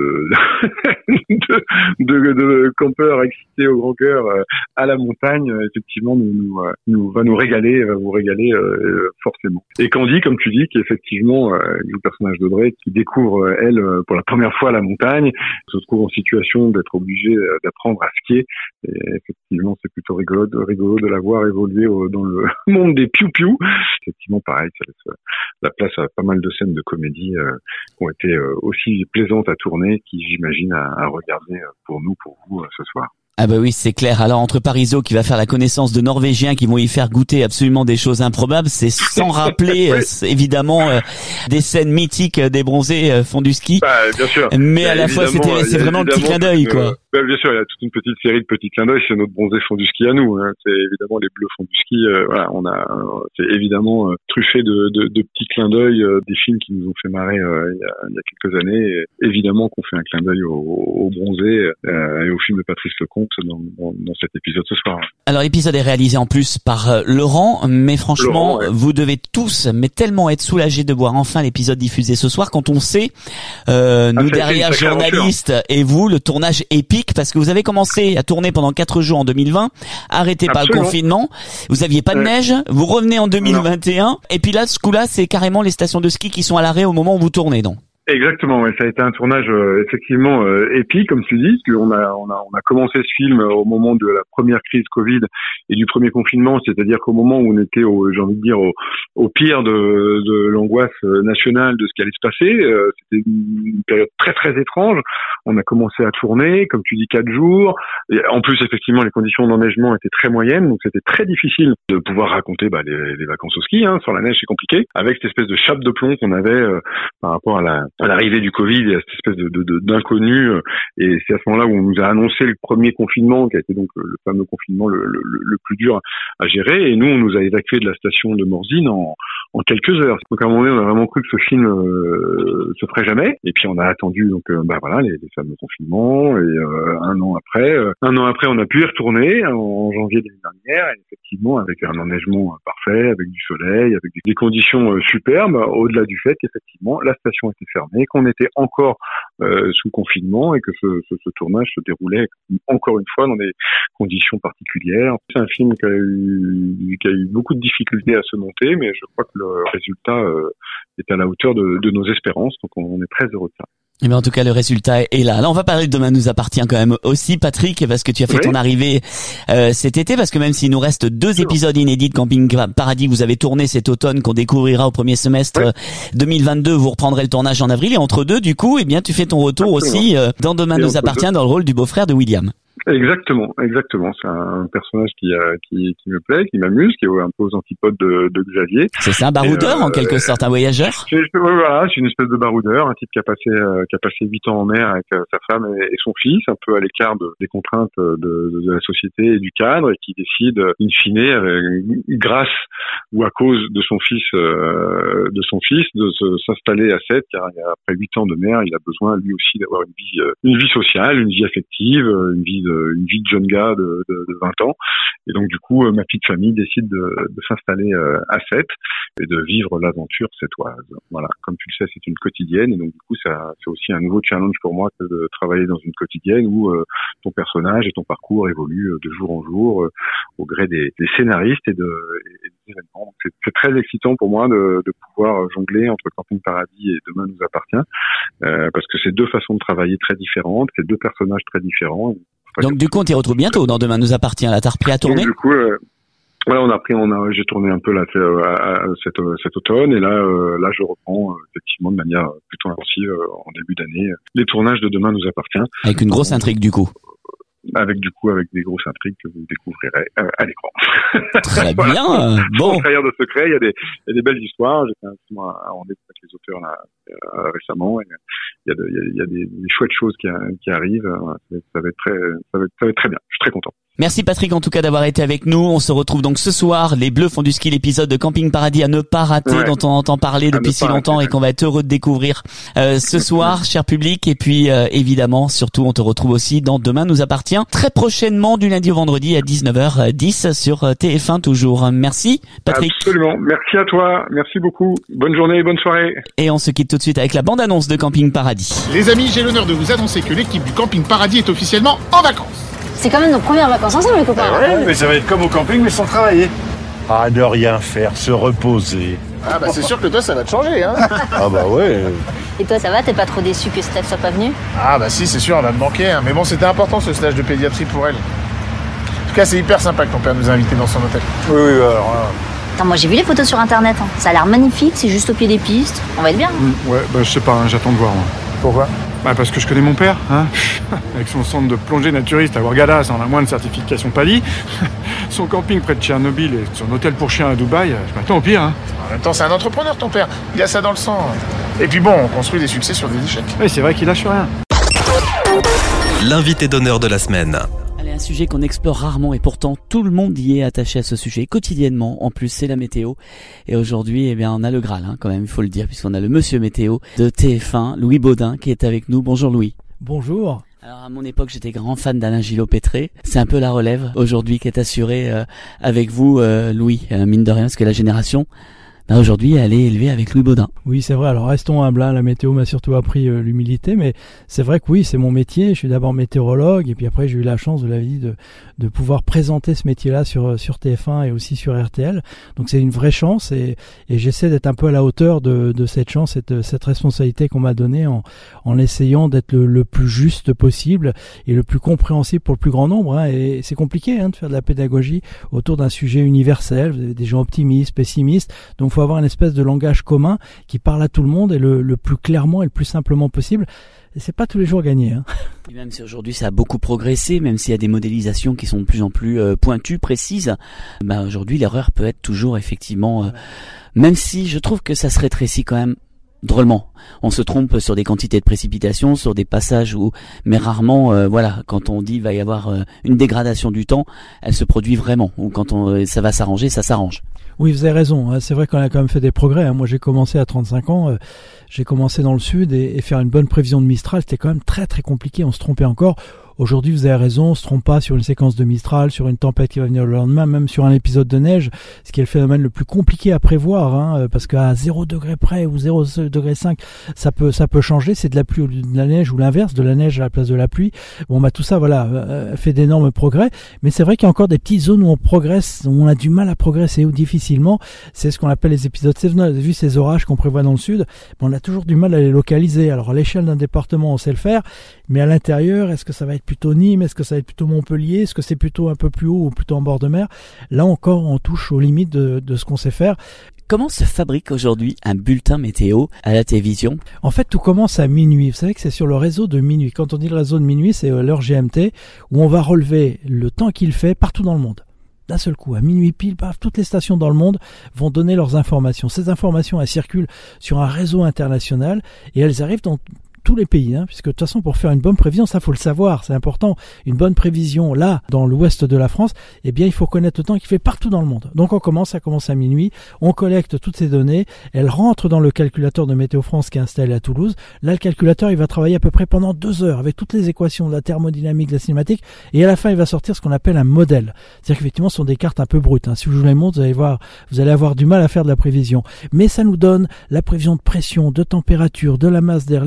de campeur excité au grand cœur à la montagne, effectivement va nous régaler, va vous régaler forcément. Et Candy, comme tu dis, qui effectivement le personnage d'Audrey qui découvre elle pour la première fois la montagne, se trouve en situation d'être obligée d'apprendre à skier. Et effectivement, c'est plutôt rigolo de la voir évoluer dans le monde des piou-piou. Effectivement, pareil, ça laisse la place à pas mal de scènes de comédie qui ont été aussi plaisantes à tourner, qui j'imagine à regarder pour vous ce soir. Ah bah oui, c'est clair. Alors entre Parizeau qui va faire la connaissance de Norvégiens qui vont y faire goûter absolument des choses improbables, c'est sans rappeler évidemment des scènes mythiques des bronzés font du ski. Bien sûr. Mais à la fois c'est vraiment le petit clin d'œil quoi. Bien sûr, il y a toute une petite série de petits clins d'œil. C'est notre bronzé font du ski à nous. C'est évidemment les bleus font du ski. Voilà, c'est évidemment truffé de petits clins d'œil des films qui nous ont fait marrer il y a quelques années. Et évidemment qu'on fait un clin d'œil au bronzé et au film de Patrice Lecomte dans cet épisode ce soir. Alors l'épisode est réalisé en plus par Laurent, mais franchement vous devez tous mais tellement être soulagés de voir enfin l'épisode diffusé ce soir quand on sait nous derrière journalistes et vous le tournage épique parce que vous avez commencé à tourner pendant 4 jours en 2020, arrêté par le confinement, vous aviez pas de neige, vous revenez en 2021 et puis là ce coup-là c'est carrément les stations de ski qui sont à l'arrêt au moment où vous tournez donc. Exactement, ça a été un tournage effectivement épique comme tu dis, parce qu'on a commencé ce film au moment de la première crise Covid et du premier confinement, c'est-à-dire qu'au moment où on était au pire de l'angoisse nationale de ce qui allait se passer, c'était une période très très étrange. On a commencé à tourner, comme tu dis, 4 jours. Et en plus, effectivement, les conditions d'enneigement étaient très moyennes, donc c'était très difficile de pouvoir raconter les vacances au ski. Sur la neige, c'est compliqué. Avec cette espèce de chape de plomb qu'on avait par rapport à l'arrivée du Covid et à cette espèce d'inconnu. Et c'est à ce moment-là où on nous a annoncé le premier confinement, qui a été donc le fameux confinement le plus dur à gérer. Et nous, on nous a évacués de la station de Morzine en quelques heures. Donc à un moment donné, on a vraiment cru que ce film se ferait jamais. Et puis on a attendu les fameux confinements. Et un an après, on a pu y retourner en janvier de l'année dernière. Et effectivement, avec un enneigement parfait, avec du soleil, avec des conditions superbes. Au-delà du fait qu'effectivement, la station était fermée, qu'on était encore sous confinement et que ce tournage se déroulait encore une fois dans des conditions particulières. C'est un film qui a eu beaucoup de difficultés à se monter, mais je crois que le résultat est à la hauteur de nos espérances, donc on est très heureux de ça. Et bien en tout cas le résultat est là. Alors on va parler de Demain nous appartient quand même aussi Patrick parce que tu as fait ton arrivée cet été parce que même s'il nous reste 2 épisodes inédits de Camping Paradis, vous avez tourné cet automne qu'on découvrira au premier semestre 2022, vous reprendrez le tournage en avril et entre deux du coup tu fais ton retour aussi dans Demain nous appartient dans le rôle du beau-frère de William. Exactement. C'est un personnage qui me plaît, qui m'amuse, qui est un peu aux antipodes de Xavier. C'est ça, un baroudeur en quelque sorte, un voyageur. Voilà, c'est une espèce de baroudeur, un type qui a passé 8 ans en mer avec sa femme et son fils, un peu à l'écart des contraintes de la société et du cadre, et qui décide, in fine, grâce ou à cause de son fils, de s'installer à Sète, car après 8 ans de mer, il a besoin lui aussi d'avoir une vie sociale, une vie affective, une vie de jeune gars de 20 ans. Et donc du coup, ma petite famille décide de s'installer à Sète et de vivre l'aventure sétoise. Voilà, comme tu le sais, c'est une quotidienne et donc du coup, c'est aussi un nouveau challenge pour moi que de travailler dans une quotidienne où ton personnage et ton parcours évoluent de jour en jour au gré des scénaristes et des événements. Donc, c'est très excitant pour moi de pouvoir jongler entre Camping Paradis et Demain nous appartient parce que c'est 2 façons de travailler très différentes, c'est 2 personnages très différents. Donc du coup, on t'y retrouve bientôt dans Demain nous appartient. Là, t'as repris à tourner. Donc, du coup, Voilà, j'ai tourné un peu là cet automne et là je reprends effectivement de manière plutôt intensive en début d'année les tournages de Demain nous appartient. Avec une grosse intrigue du coup. Avec des grosses intrigues que vous découvrirez à l'écran. Très voilà. bien. Bon. Sans trahir de secret, il y a des belles histoires. J'ai fait un rendez-vous avec les auteurs là récemment. Et il y a des chouettes choses qui arrivent. Ça va être très bien. Je suis très content. Merci Patrick en tout cas d'avoir été avec nous. On se retrouve donc ce soir, les Bleus font du ski, l'épisode de Camping Paradis à ne pas rater, dont on entend parler depuis si longtemps et qu'on va être heureux de découvrir ce soir, cher public. Et puis évidemment, surtout, on te retrouve aussi dans Demain nous appartient, très prochainement du lundi au vendredi à 19h10 sur TF1 toujours. Merci Patrick. Absolument, merci à toi, merci beaucoup. Bonne journée et bonne soirée. Et on se quitte tout de suite avec la bande-annonce de Camping Paradis. Les amis, j'ai l'honneur de vous annoncer que l'équipe du Camping Paradis est officiellement en vacances. C'est quand même nos premières vacances ensemble, les copains. Ouais, mais ça va être comme au camping, mais sans travailler. Ah, ne rien faire, se reposer. Ah bah c'est sûr que toi, ça va te changer, hein. Ah bah ouais. Et toi, ça va? T'es pas trop déçu que Steph soit pas venue? Ah bah si, c'est sûr, elle va me manquer. Hein. Mais bon, c'était important ce stage de pédiatrie pour elle. En tout cas, c'est hyper sympa que ton père nous a invités dans son hôtel. Oui, alors... Attends, moi j'ai vu les photos sur internet. Hein. Ça a l'air magnifique, c'est juste au pied des pistes. On va être bien. Ouais, bah je sais pas, hein, j'attends de voir. Moi. Pourquoi? Bah parce que je connais mon père, hein. Avec son centre de plongée naturiste à Ouargla, on a moins de certification PADI. Son camping près de Tchernobyl et son hôtel pour chiens à Dubaï, je m'attends au pire, hein. En même temps, c'est un entrepreneur, ton père. Il a ça dans le sang. Et puis bon, on construit des succès sur des échecs. Oui, c'est vrai qu'il lâche rien. L'invité d'honneur de la semaine. Un sujet qu'on explore rarement et pourtant tout le monde y est attaché à ce sujet quotidiennement. En plus, c'est la météo. Et aujourd'hui, on a le Graal, hein, quand même, il faut le dire, puisqu'on a le monsieur météo de TF1, Louis Baudin, qui est avec nous. Bonjour Louis. Bonjour. Alors à mon époque, j'étais grand fan d'Alain Gillot-Pétré. C'est un peu la relève aujourd'hui qui est assurée avec vous, Louis, mine de rien, parce que la génération... aujourd'hui, elle est élevée avec Louis Baudin. Oui, c'est vrai. Alors, restons humbles. Hein. La météo m'a surtout appris l'humilité, mais c'est vrai que oui, c'est mon métier. Je suis d'abord météorologue, et puis après, j'ai eu la chance de la vie de pouvoir présenter ce métier-là sur TF1 et aussi sur RTL. Donc, c'est une vraie chance, et j'essaie d'être un peu à la hauteur de cette chance et de cette responsabilité qu'on m'a donnée en essayant d'être le plus juste possible et le plus compréhensible pour le plus grand nombre. Hein. Et c'est compliqué de faire de la pédagogie autour d'un sujet universel. Vous avez des gens optimistes, pessimistes, donc faut avoir une espèce de langage commun qui parle à tout le monde et le plus clairement et le plus simplement possible. Et c'est pas tous les jours gagné. Hein. Et même si aujourd'hui ça a beaucoup progressé, même s'il y a des modélisations qui sont de plus en plus pointues, précises, aujourd'hui l'erreur peut être toujours effectivement, même si je trouve que ça se rétrécit quand même drôlement. On se trompe sur des quantités de précipitations, sur des passages mais rarement, quand on dit il va y avoir une dégradation du temps, elle se produit vraiment. Ou quand ça va s'arranger, ça s'arrange. Oui, vous avez raison. C'est vrai qu'on a quand même fait des progrès. Moi, j'ai commencé à 35 ans. J'ai commencé dans le sud et faire une bonne prévision de Mistral, c'était quand même très très compliqué. On se trompait encore. Aujourd'hui, vous avez raison, on se trompe pas sur une séquence de Mistral, sur une tempête qui va venir le lendemain, même sur un épisode de neige, ce qui est le phénomène le plus compliqué à prévoir, parce qu'à 0 degré près ou 0 degré 5, ça peut changer. C'est de la pluie ou de la neige ou l'inverse, de la neige à la place de la pluie. Bon, tout ça, fait d'énormes progrès. Mais c'est vrai qu'il y a encore des petites zones où on progresse, où on a du mal à progresser ou difficilement. C'est ce qu'on appelle les épisodes saisonniers. Vu ces orages qu'on prévoit dans le sud, on a toujours du mal à les localiser. Alors à l'échelle d'un département, on sait le faire, mais à l'intérieur, est-ce que ça va être plutôt Nîmes, est-ce que ça va être plutôt Montpellier, est-ce que c'est plutôt un peu plus haut ou plutôt en bord de mer? Là encore, on touche aux limites de ce qu'on sait faire. Comment se fabrique aujourd'hui un bulletin météo à la télévision? En fait, tout commence à minuit. Vous savez que c'est sur le réseau de minuit. Quand on dit le réseau de minuit, c'est l'heure GMT, où on va relever le temps qu'il fait partout dans le monde. D'un seul coup, à minuit pile, toutes les stations dans le monde vont donner leurs informations. Ces informations, elles circulent sur un réseau international et elles arrivent dans tous les pays, puisque de toute façon pour faire une bonne prévision, ça faut le savoir, c'est important. Une bonne prévision là, dans l'ouest de la France, il faut connaître le temps qu'il fait partout dans le monde. Donc ça commence à minuit, on collecte toutes ces données, elles rentrent dans le calculateur de Météo France qui est installé à Toulouse. Là, le calculateur, il va travailler à peu près pendant 2 heures avec toutes les équations de la thermodynamique, de la cinématique, et à la fin, il va sortir ce qu'on appelle un modèle. C'est-à-dire qu'effectivement, ce sont des cartes un peu brutes. Si je vous les montre, vous allez avoir du mal à faire de la prévision. Mais ça nous donne la prévision de pression, de température, de la masse d'air, l'évolution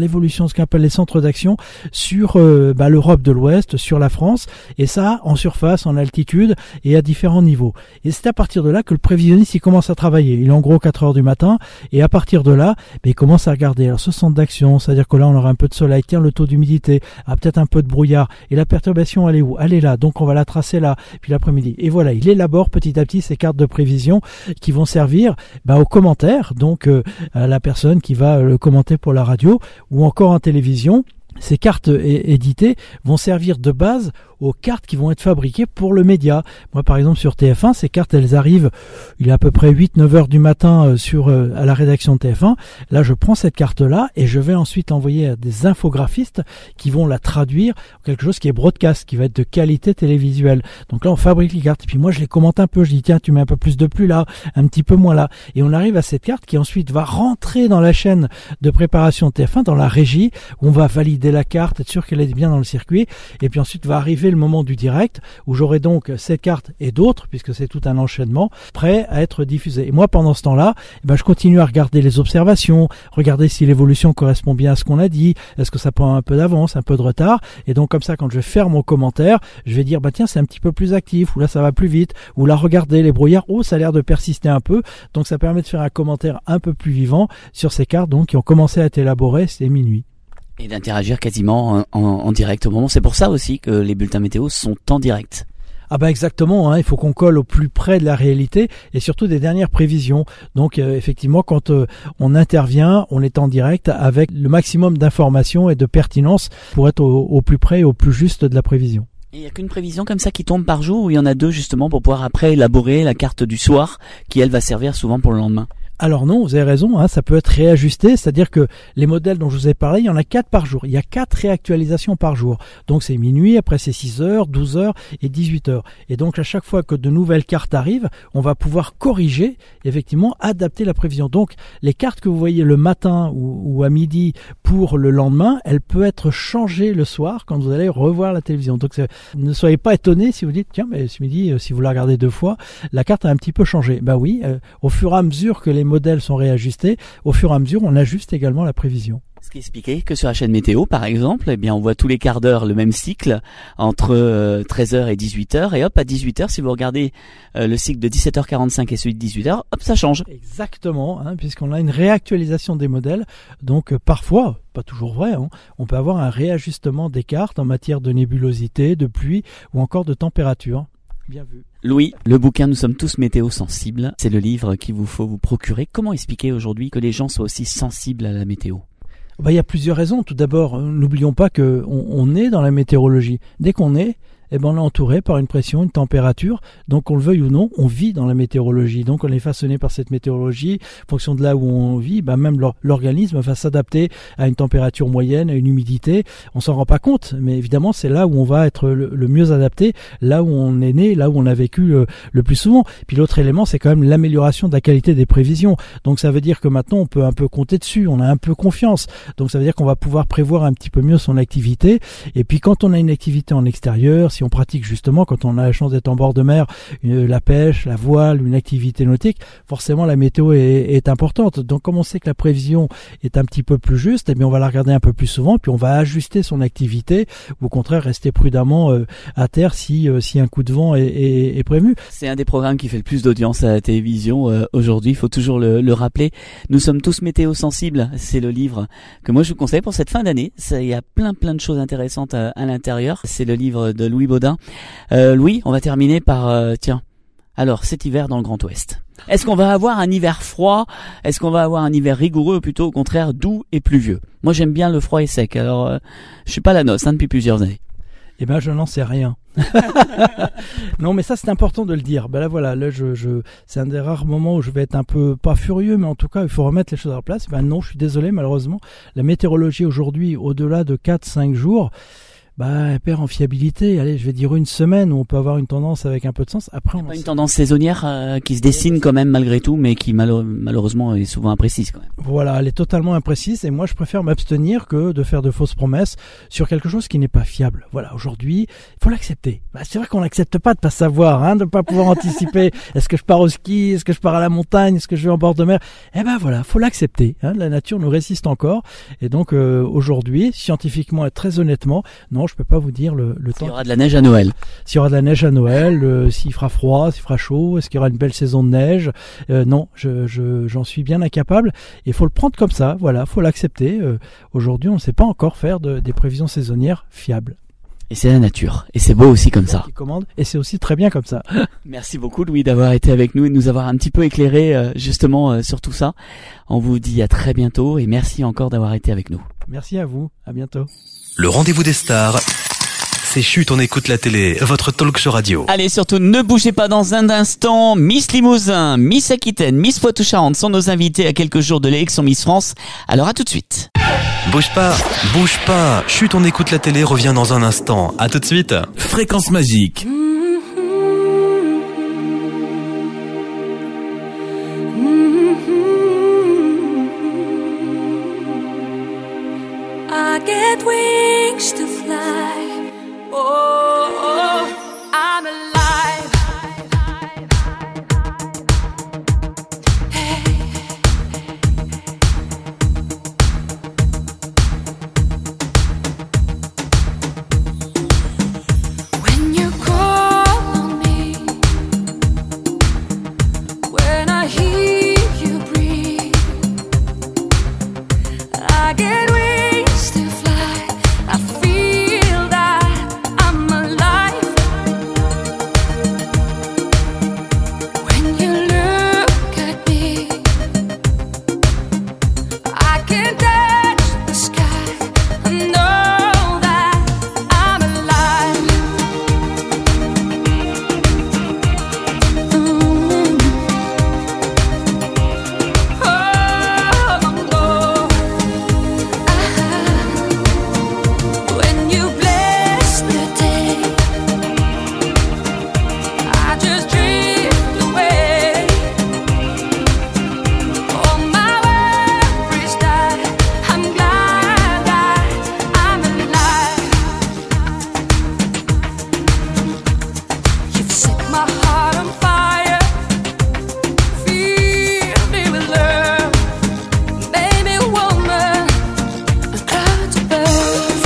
ce qu'on appelle les centres d'action sur l'Europe de l'Ouest, sur la France, et ça en surface, en altitude et à différents niveaux. Et c'est à partir de là que le prévisionniste il commence à travailler. Il est en gros 4 heures du matin, et à partir de là, il commence à regarder. Alors ce centre d'action, c'est-à-dire que là on aura un peu de soleil, tiens le taux d'humidité, peut-être un peu de brouillard, et la perturbation elle est où? Elle est là, donc on va la tracer là, puis l'après-midi. Et voilà, il élabore petit à petit ces cartes de prévision qui vont servir aux commentaires, donc à la personne qui va le commenter pour la radio ou encore en télévision. Ces cartes éditées vont servir de base aux cartes qui vont être fabriquées pour le média. Moi, par exemple, sur TF1, ces cartes, elles arrivent, il est à peu près 8-9 heures du matin à la rédaction de TF1. Là, je prends cette carte-là et je vais ensuite l'envoyer à des infographistes qui vont la traduire en quelque chose qui est broadcast, qui va être de qualité télévisuelle. Donc là, on fabrique les cartes. Et puis moi, je les commente un peu. Je dis, tiens, tu mets un peu plus de pluie là, un petit peu moins là. Et on arrive à cette carte qui ensuite va rentrer dans la chaîne de préparation de TF1, dans la régie, où on va valider la carte, être sûr qu'elle est bien dans le circuit. Et puis ensuite, va arriver le moment du direct où j'aurai donc cette carte et d'autres, puisque c'est tout un enchaînement, prêt à être diffusé. Et moi, pendant ce temps-là, je continue à regarder les observations, regarder si l'évolution correspond bien à ce qu'on a dit, est-ce que ça prend un peu d'avance, un peu de retard. Et donc comme ça, quand je vais faire mon commentaire, je vais dire tiens, c'est un petit peu plus actif, ou là ça va plus vite, ou là regardez les brouillards, ça a l'air de persister un peu. Donc ça permet de faire un commentaire un peu plus vivant sur ces cartes donc qui ont commencé à être élaborées, c'est minuit. Et d'interagir quasiment en direct au moment. C'est pour ça aussi que les bulletins météo sont en direct. Exactement, il faut qu'on colle au plus près de la réalité et surtout des dernières prévisions. Donc effectivement, quand on intervient, on est en direct avec le maximum d'informations et de pertinence pour être au plus près et au plus juste de la prévision. Et il n'y a qu'une prévision comme ça qui tombe par jour, ou il y en a deux justement pour pouvoir après élaborer la carte du soir qui elle va servir souvent pour le lendemain? Alors non, vous avez raison, ça peut être réajusté, c'est-à-dire que les modèles dont je vous ai parlé, il y en a 4 par jour. Il y a 4 réactualisations par jour. Donc c'est minuit, après c'est 6 heures, 12 heures et 18 heures. Et donc à chaque fois que de nouvelles cartes arrivent, on va pouvoir corriger, effectivement, adapter la prévision. Donc les cartes que vous voyez le matin ou à midi pour le lendemain, elles peuvent être changées le soir quand vous allez revoir la télévision. Donc ne soyez pas étonnés si vous dites, tiens, mais ce midi, si vous la regardez 2 fois, la carte a un petit peu changé. Oui, au fur et à mesure que les modèles sont réajustés, au fur et à mesure on ajuste également la prévision. Ce qui expliquait que sur la chaîne météo par exemple, on voit tous les quarts d'heure le même cycle entre 13h et 18h, et hop à 18h si vous regardez le cycle de 17h45 et celui de 18h, hop ça change. Exactement, puisqu'on a une réactualisation des modèles, donc parfois, pas toujours vrai, on peut avoir un réajustement des cartes en matière de nébulosité, de pluie ou encore de température. Bien vu. Louis, le bouquin Nous sommes tous météo sensibles, c'est le livre qu'il vous faut vous procurer. Comment expliquer aujourd'hui que les gens soient aussi sensibles à la météo? Il y a plusieurs raisons. Tout d'abord, n'oublions pas que on est dans la météorologie. Dès qu'on est, on est entouré par une pression, une température. Donc, qu'on le veuille ou non, on vit dans la météorologie. Donc, on est façonné par cette météorologie. En fonction de là où on vit, même l'organisme va s'adapter à une température moyenne, à une humidité. On s'en rend pas compte, mais évidemment, c'est là où on va être le mieux adapté, là où on est né, là où on a vécu le plus souvent. Puis l'autre élément, c'est quand même l'amélioration de la qualité des prévisions. Donc, ça veut dire que maintenant, on peut un peu compter dessus. On a un peu confiance. Donc, ça veut dire qu'on va pouvoir prévoir un petit peu mieux son activité. Et puis, quand on a une activité en extérieur, si on pratique justement, quand on a la chance d'être en bord de mer, la pêche, la voile, une activité nautique, forcément la météo est importante. Donc comme on sait que la prévision est un petit peu plus juste, on va la regarder un peu plus souvent, puis on va ajuster son activité, ou au contraire rester prudemment à terre si un coup de vent est prévu. C'est un des programmes qui fait le plus d'audience à la télévision aujourd'hui, il faut toujours le rappeler. Nous sommes tous météo sensibles, c'est le livre que moi je vous conseille pour cette fin d'année. Il y a plein de choses intéressantes à l'intérieur. C'est le livre de Louis Baudin. Louis, on va terminer par alors cet hiver dans le Grand Ouest. Est-ce qu'on va avoir un hiver froid? Est-ce qu'on va avoir un hiver rigoureux, ou plutôt au contraire doux et pluvieux? Moi j'aime bien le froid et sec, alors je suis pas la noce depuis plusieurs années. Je n'en sais rien. Non, mais ça c'est important de le dire. Là c'est un des rares moments où je vais être un peu, pas furieux, mais en tout cas il faut remettre les choses à leur place. Non, je suis désolé, malheureusement la météorologie aujourd'hui, au-delà de 4-5 jours, elle perd en fiabilité. Allez, je vais dire une semaine où on peut avoir une tendance avec un peu de sens. Après, une tendance saisonnière qui se dessine quand même malgré tout, mais qui malheureusement est souvent imprécise quand même. Voilà, elle est totalement imprécise et moi je préfère m'abstenir que de faire de fausses promesses sur quelque chose qui n'est pas fiable. Voilà, aujourd'hui, il faut l'accepter. C'est vrai qu'on n'accepte pas de pas savoir, de pas pouvoir anticiper. Est-ce que je pars au ski? Est-ce que je pars à la montagne? Est-ce que je vais en bord de mer? Voilà, faut l'accepter. La nature nous résiste encore et donc aujourd'hui, scientifiquement et très honnêtement, non, je peux pas vous dire le temps. S'il y aura de la neige à Noël. S'il y aura de la neige à Noël, s'il fera froid, s'il fera chaud, est-ce qu'il y aura une belle saison de neige? Non, j'en suis bien incapable. Il faut le prendre comme ça. Voilà, faut l'accepter. Aujourd'hui, on ne sait pas encore faire des prévisions saisonnières fiables. Et c'est la nature. Et c'est beau aussi comme ça. Et c'est aussi très bien comme ça. Merci beaucoup Louis d'avoir été avec nous et de nous avoir un petit peu éclairé justement sur tout ça. On vous dit à très bientôt et merci encore d'avoir été avec nous. Merci à vous. À bientôt. Le rendez-vous des stars. C'est Chut, on écoute la télé, votre talk show radio. Allez, surtout ne bougez pas dans un instant. Miss Limousin, Miss Aquitaine, Miss Poitou-Charentes sont nos invités à quelques jours de l'élection Miss France. Alors à tout de suite. Bouge pas. Chut, on écoute la télé revient dans un instant. À tout de suite. Fréquence magique. I get wings to fly. Oh, I'm alive. Hey. When you call on me, when I hear you breathe, I get wings to fly. I feel that I'm alive. When you look at me, I can touch the sky. I know that I'm alive. When you bless the day, I just drift away. All my worries die. I'm glad that I'm alive. You've set my heart on fire. Fill me with love, baby woman. A cloud above.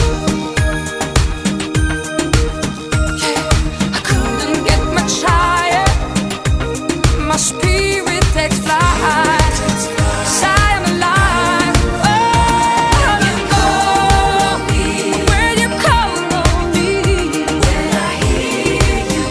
I couldn't get much higher. My spirit takes flight. 'Cause I am alive. When you call on me, when I hear you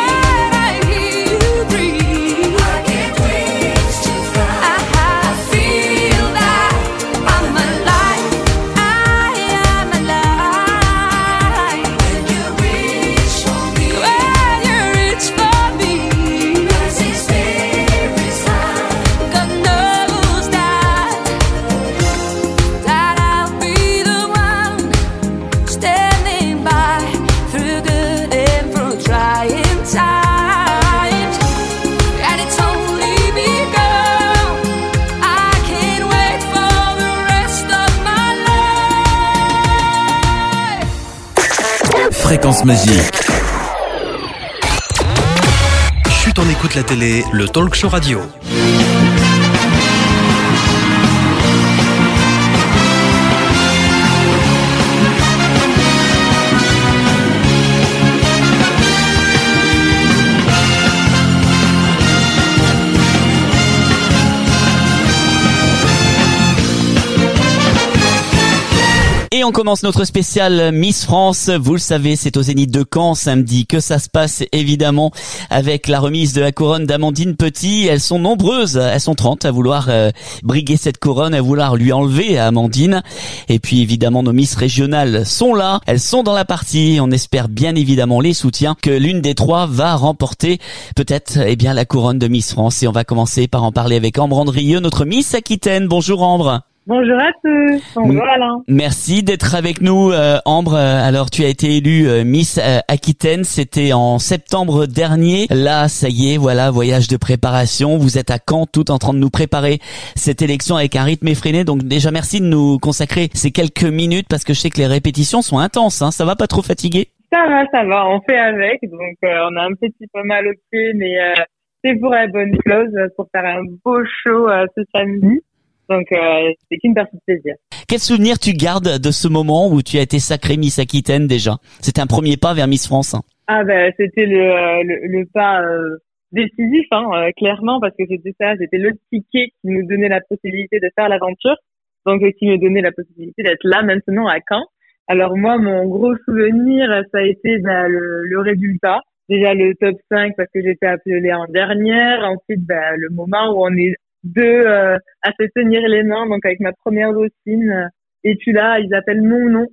breathe, I get wings to fly. I feel that I'm alive. I am alive. When you reach for me, when you reach for me, 'cause His Spirit's high. God knows that I'll be the one standing by through good and through trying times. And it's only begun. I can't wait for the rest of my life. Fréquence magique. Chut, on écoute la télé, le talk show radio. Et on commence notre spécial Miss France. Vous le savez, c'est au Zénith de Caen samedi que ça se passe, évidemment, avec la remise de la couronne d'Amandine Petit. Elles sont nombreuses, elles sont 30 à vouloir briguer cette couronne, à vouloir lui enlever à Amandine. Et puis évidemment, nos Miss régionales sont là, elles sont dans la partie. On espère bien évidemment les soutiens que l'une des trois va remporter peut-être la couronne de Miss France. Et on va commencer par en parler avec Ambre Andrieux, notre Miss Aquitaine. Bonjour Ambre. Bonjour à tous. Bonjour Alain. Merci d'être avec nous, Ambre. Alors, tu as été élue Miss Aquitaine. C'était en septembre dernier. Là, ça y est, voilà, voyage de préparation. Vous êtes à Caen, tout en train de nous préparer cette élection avec un rythme effréné. Donc, déjà, merci de nous consacrer ces quelques minutes parce que je sais que les répétitions sont intenses. Hein. Ça va, pas trop fatigué? Ça va. On fait avec. Donc, on a un petit peu mal au pied, mais c'est pour la bonne cause, pour faire un beau show ce samedi. Donc, c'est qu'une partie de plaisir. Quel souvenir tu gardes de ce moment où tu as été sacrée Miss Aquitaine déjà? C'était un premier pas vers Miss France. Hein. Ah ben, c'était le pas décisif, clairement, parce que c'était le ticket qui nous donnait la possibilité de faire l'aventure, donc qui me donnait la possibilité d'être là maintenant à Caen. Alors moi, mon gros souvenir, ça a été le résultat. Déjà le top 5 parce que j'étais appelée en dernière. Ensuite, le moment où on est deux à se tenir les mains, donc avec ma première dauphine, et tu là, ils appellent mon nom.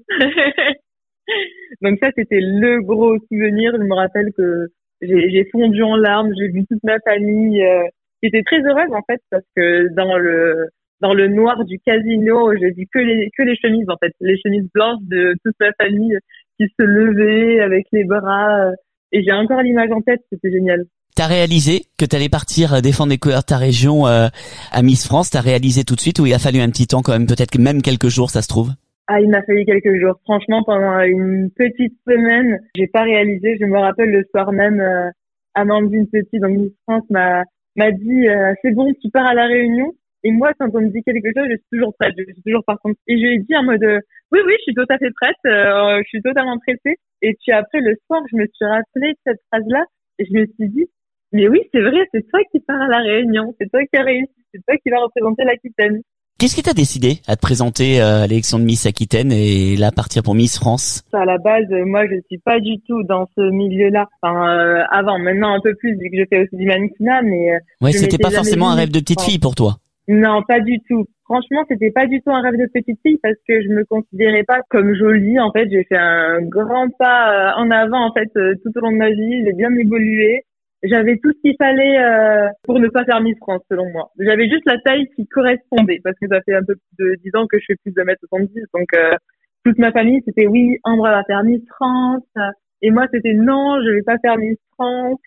Donc ça, c'était le gros souvenir. Je me rappelle que j'ai fondu en larmes, j'ai vu toute ma famille qui était très heureuse en fait, parce que dans le noir du casino, j'ai vu que les chemises en fait, les chemises blanches de toute ma famille qui se levaient avec les bras, et j'ai encore l'image en tête, c'était génial. T'as réalisé que t'allais partir défendre les couleurs de ta région à Miss France? T'as réalisé tout de suite ou il a fallu un petit temps quand même, peut-être même quelques jours, ça se trouve? Ah, il m'a fallu quelques jours. Franchement, pendant une petite semaine, j'ai pas réalisé. Je me rappelle le soir même, Amandine Petit, donc Miss France, m'a dit c'est bon, tu pars à la Réunion. Et moi, quand on me dit quelque chose, je suis toujours prête, je suis toujours partante. Et je lui ai dit en mode oui, je suis tout à fait prête, je suis totalement pressée. Et puis après, le soir, je me suis rappelé de cette phrase-là et je me suis dit mais oui, c'est vrai, c'est toi qui pars à la Réunion, c'est toi qui as réussi, c'est toi qui vas représenter l'Aquitaine. Qu'est-ce qui t'a décidé à te présenter à l'élection de Miss Aquitaine et là partir pour Miss France? À la base, moi, je suis pas du tout dans ce milieu-là. Enfin, avant, maintenant un peu plus vu que je fais aussi du mannequinat, mais ouais, c'était pas forcément un rêve de petite fille pour toi. Non, pas du tout. Franchement, c'était pas du tout un rêve de petite fille parce que je me considérais pas comme jolie. En fait, j'ai fait un grand pas en avant en fait tout au long de ma vie. J'ai bien évolué. J'avais tout ce qu'il fallait pour ne pas faire Miss France, selon moi. J'avais juste la taille qui correspondait, parce que ça fait un peu plus de 10 ans que je fais plus de 1m70. Donc, toute ma famille, c'était oui, Ambre va faire Miss France. Et moi, c'était non, je vais pas faire Miss France.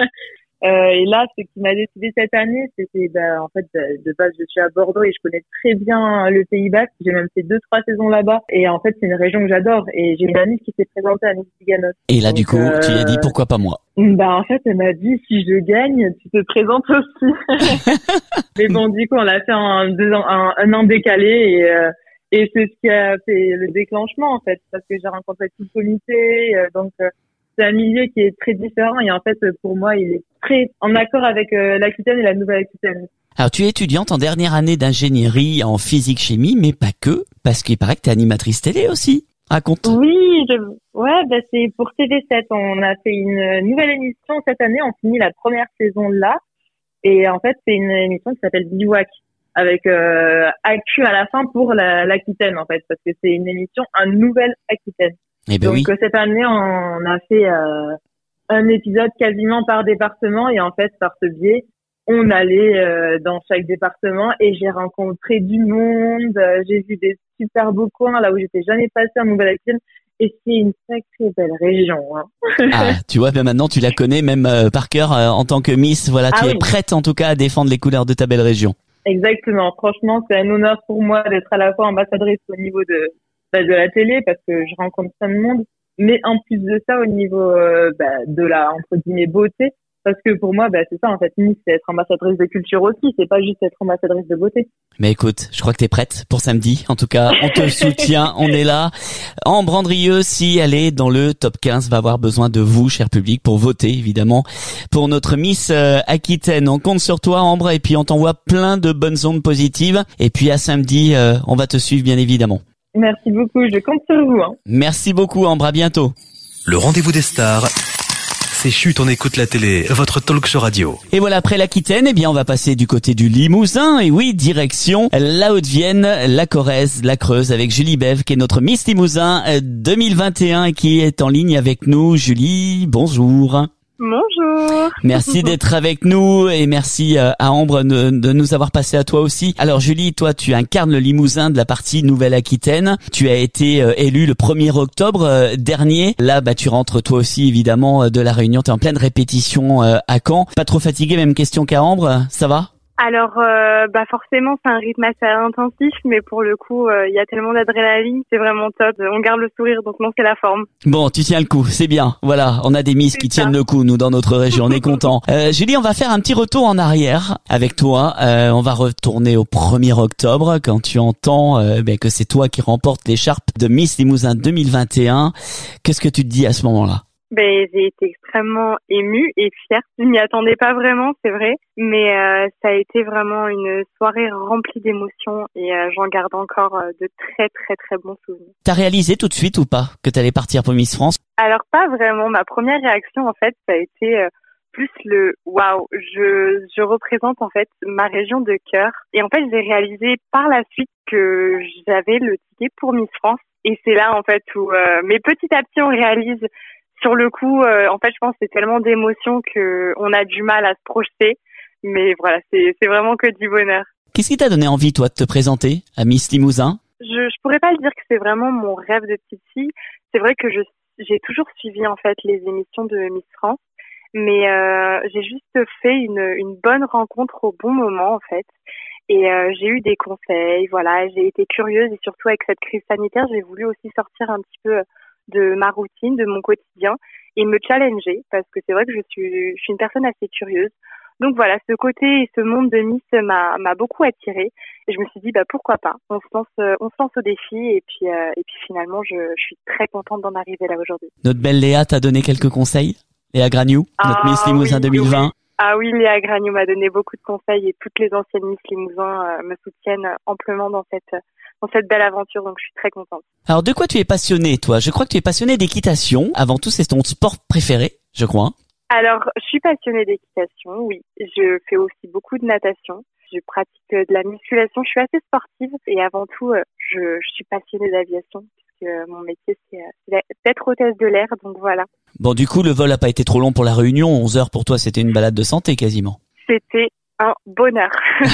Et là, ce qui m'a décidé cette année, c'était en fait de base, je suis à Bordeaux et je connais très bien le Pays Basque. J'ai même fait 2-3 saisons là-bas. Et en fait, c'est une région que j'adore. Et j'ai une amie qui s'est présentée à Miss Tiganos. Et là, donc, du coup, tu lui as dit pourquoi pas moi? En fait, elle m'a dit si je gagne, tu te présentes aussi. Mais bon, du coup, on l'a fait un an décalé et c'est ce qui a fait le déclenchement en fait, parce que j'ai rencontré tout le comité, donc. C'est un milieu qui est très différent et en fait, pour moi, il est très en accord avec l'Aquitaine et la Nouvelle-Aquitaine. Alors, tu es étudiante en dernière année d'ingénierie en physique-chimie, mais pas que, parce qu'il paraît que tu es animatrice télé aussi. Raconte. Oui, c'est pour TV7. On a fait une nouvelle émission cette année. On finit la première saison là. Et en fait, c'est une émission qui s'appelle Bivouac, avec actu à la fin pour l'Aquitaine, en fait, parce que c'est une émission un nouvel Aquitaine. Eh ben donc cette année, on a fait un épisode quasiment par département et en fait, par ce biais, on allait dans chaque département et j'ai rencontré du monde, j'ai vu des super beaux coins là où j'étais jamais passée en Nouvelle-Aquitaine et c'est une sacrée belle région. Hein. Ah, tu vois, ben maintenant tu la connais même par cœur en tant que Miss. Voilà, tu es prête en tout cas à défendre les couleurs de ta belle région. Exactement. Franchement, c'est un honneur pour moi d'être à la fois ambassadrice au niveau de la télé parce que je rencontre plein de monde, mais en plus de ça au niveau de la entre guillemets beauté, parce que pour moi c'est ça en fait, Miss c'est être ambassadrice de culture aussi, c'est pas juste être ambassadrice de beauté. Mais écoute, je crois que t'es prête pour samedi. En tout cas, on te soutient, on est là. Ambre Andrieux, si elle est dans le top 15, va avoir besoin de vous, cher public, pour voter évidemment pour notre Miss Aquitaine. On compte sur toi, Ambre, et puis on t'envoie plein de bonnes ondes positives. Et puis à samedi, on va te suivre bien évidemment. Merci beaucoup, je compte sur vous. Hein. Merci beaucoup, Ambre, à bientôt. Le rendez-vous des stars, c'est Chut, on écoute la télé, votre talk show radio. Et voilà, après l'Aquitaine, on va passer du côté du Limousin. Et oui, direction la Haute-Vienne, la Corrèze, la Creuse, avec Julie Bev, qui est notre Miss Limousin 2021 et qui est en ligne avec nous. Julie, bonjour. Bonjour. Merci d'être avec nous et merci à Ambre de nous avoir passé à toi aussi. Alors Julie, toi tu incarnes le Limousin de la partie Nouvelle-Aquitaine. Tu as été élu le 1er octobre dernier. Là, tu rentres toi aussi évidemment de la Réunion. Tu es en pleine répétition à Caen. Pas trop fatigué, même question qu'à Ambre, ça va ? Alors, forcément, c'est un rythme assez intensif, mais pour le coup, il y a tellement d'adrénaline, c'est vraiment top. On garde le sourire, donc non, c'est la forme. Bon, tu tiens le coup, c'est bien. Voilà, on a des Miss qui tiennent le coup, nous, dans notre région, on est contents. Julie, on va faire un petit retour en arrière avec toi. On va retourner au 1er octobre, quand tu entends que c'est toi qui remportes l'écharpe de Miss Limousin 2021. Qu'est-ce que tu te dis à ce moment-là ? J'ai été extrêmement émue et fière. Je m'y attendais pas vraiment, c'est vrai, mais ça a été vraiment une soirée remplie d'émotions et j'en garde encore de très très très bons souvenirs. T'as réalisé tout de suite ou pas que t'allais partir pour Miss France ? Alors pas vraiment. Ma première réaction en fait, ça a été plus le waouh. Je représente en fait ma région de cœur et en fait j'ai réalisé par la suite que j'avais le ticket pour Miss France et c'est là en fait où mais petit à petit on réalise. Sur le coup, en fait, je pense que c'est tellement d'émotions que on a du mal à se projeter. Mais voilà, c'est vraiment que du bonheur. Qu'est-ce qui t'a donné envie, toi, de te présenter à Miss Limousin ? Je pourrais pas le dire que c'est vraiment mon rêve de petite fille. C'est vrai que j'ai toujours suivi, en fait, les émissions de Miss France. Mais j'ai juste fait une bonne rencontre au bon moment, en fait. Et j'ai eu des conseils, voilà. J'ai été curieuse et surtout avec cette crise sanitaire, j'ai voulu aussi sortir un petit peu de ma routine, de mon quotidien et me challenger parce que c'est vrai que je suis une personne assez curieuse. Donc voilà, ce côté et ce monde de Miss m'a beaucoup attirée et je me suis dit pourquoi pas. On se lance au défi et puis finalement je suis très contente d'en arriver là aujourd'hui. Notre belle Léa t'a donné quelques conseils, Léa Gragnou, notre Miss Limousin 2020. Oui. Ah oui, Léa Gragnou m'a donné beaucoup de conseils et toutes les anciennes Miss Limousin me soutiennent amplement dans cette belle aventure, donc je suis très contente. Alors, de quoi tu es passionnée, toi ? Je crois que tu es passionnée d'équitation. Avant tout, c'est ton sport préféré, je crois. Alors, je suis passionnée d'équitation, oui. Je fais aussi beaucoup de natation. Je pratique de la musculation. Je suis assez sportive et avant tout, je suis passionnée d'aviation puisque mon métier, c'est d'être hôtesse de l'air, donc voilà. Bon, du coup, le vol n'a pas été trop long pour la Réunion. 11 heures pour toi, c'était une balade de santé quasiment. C'était un bonheur.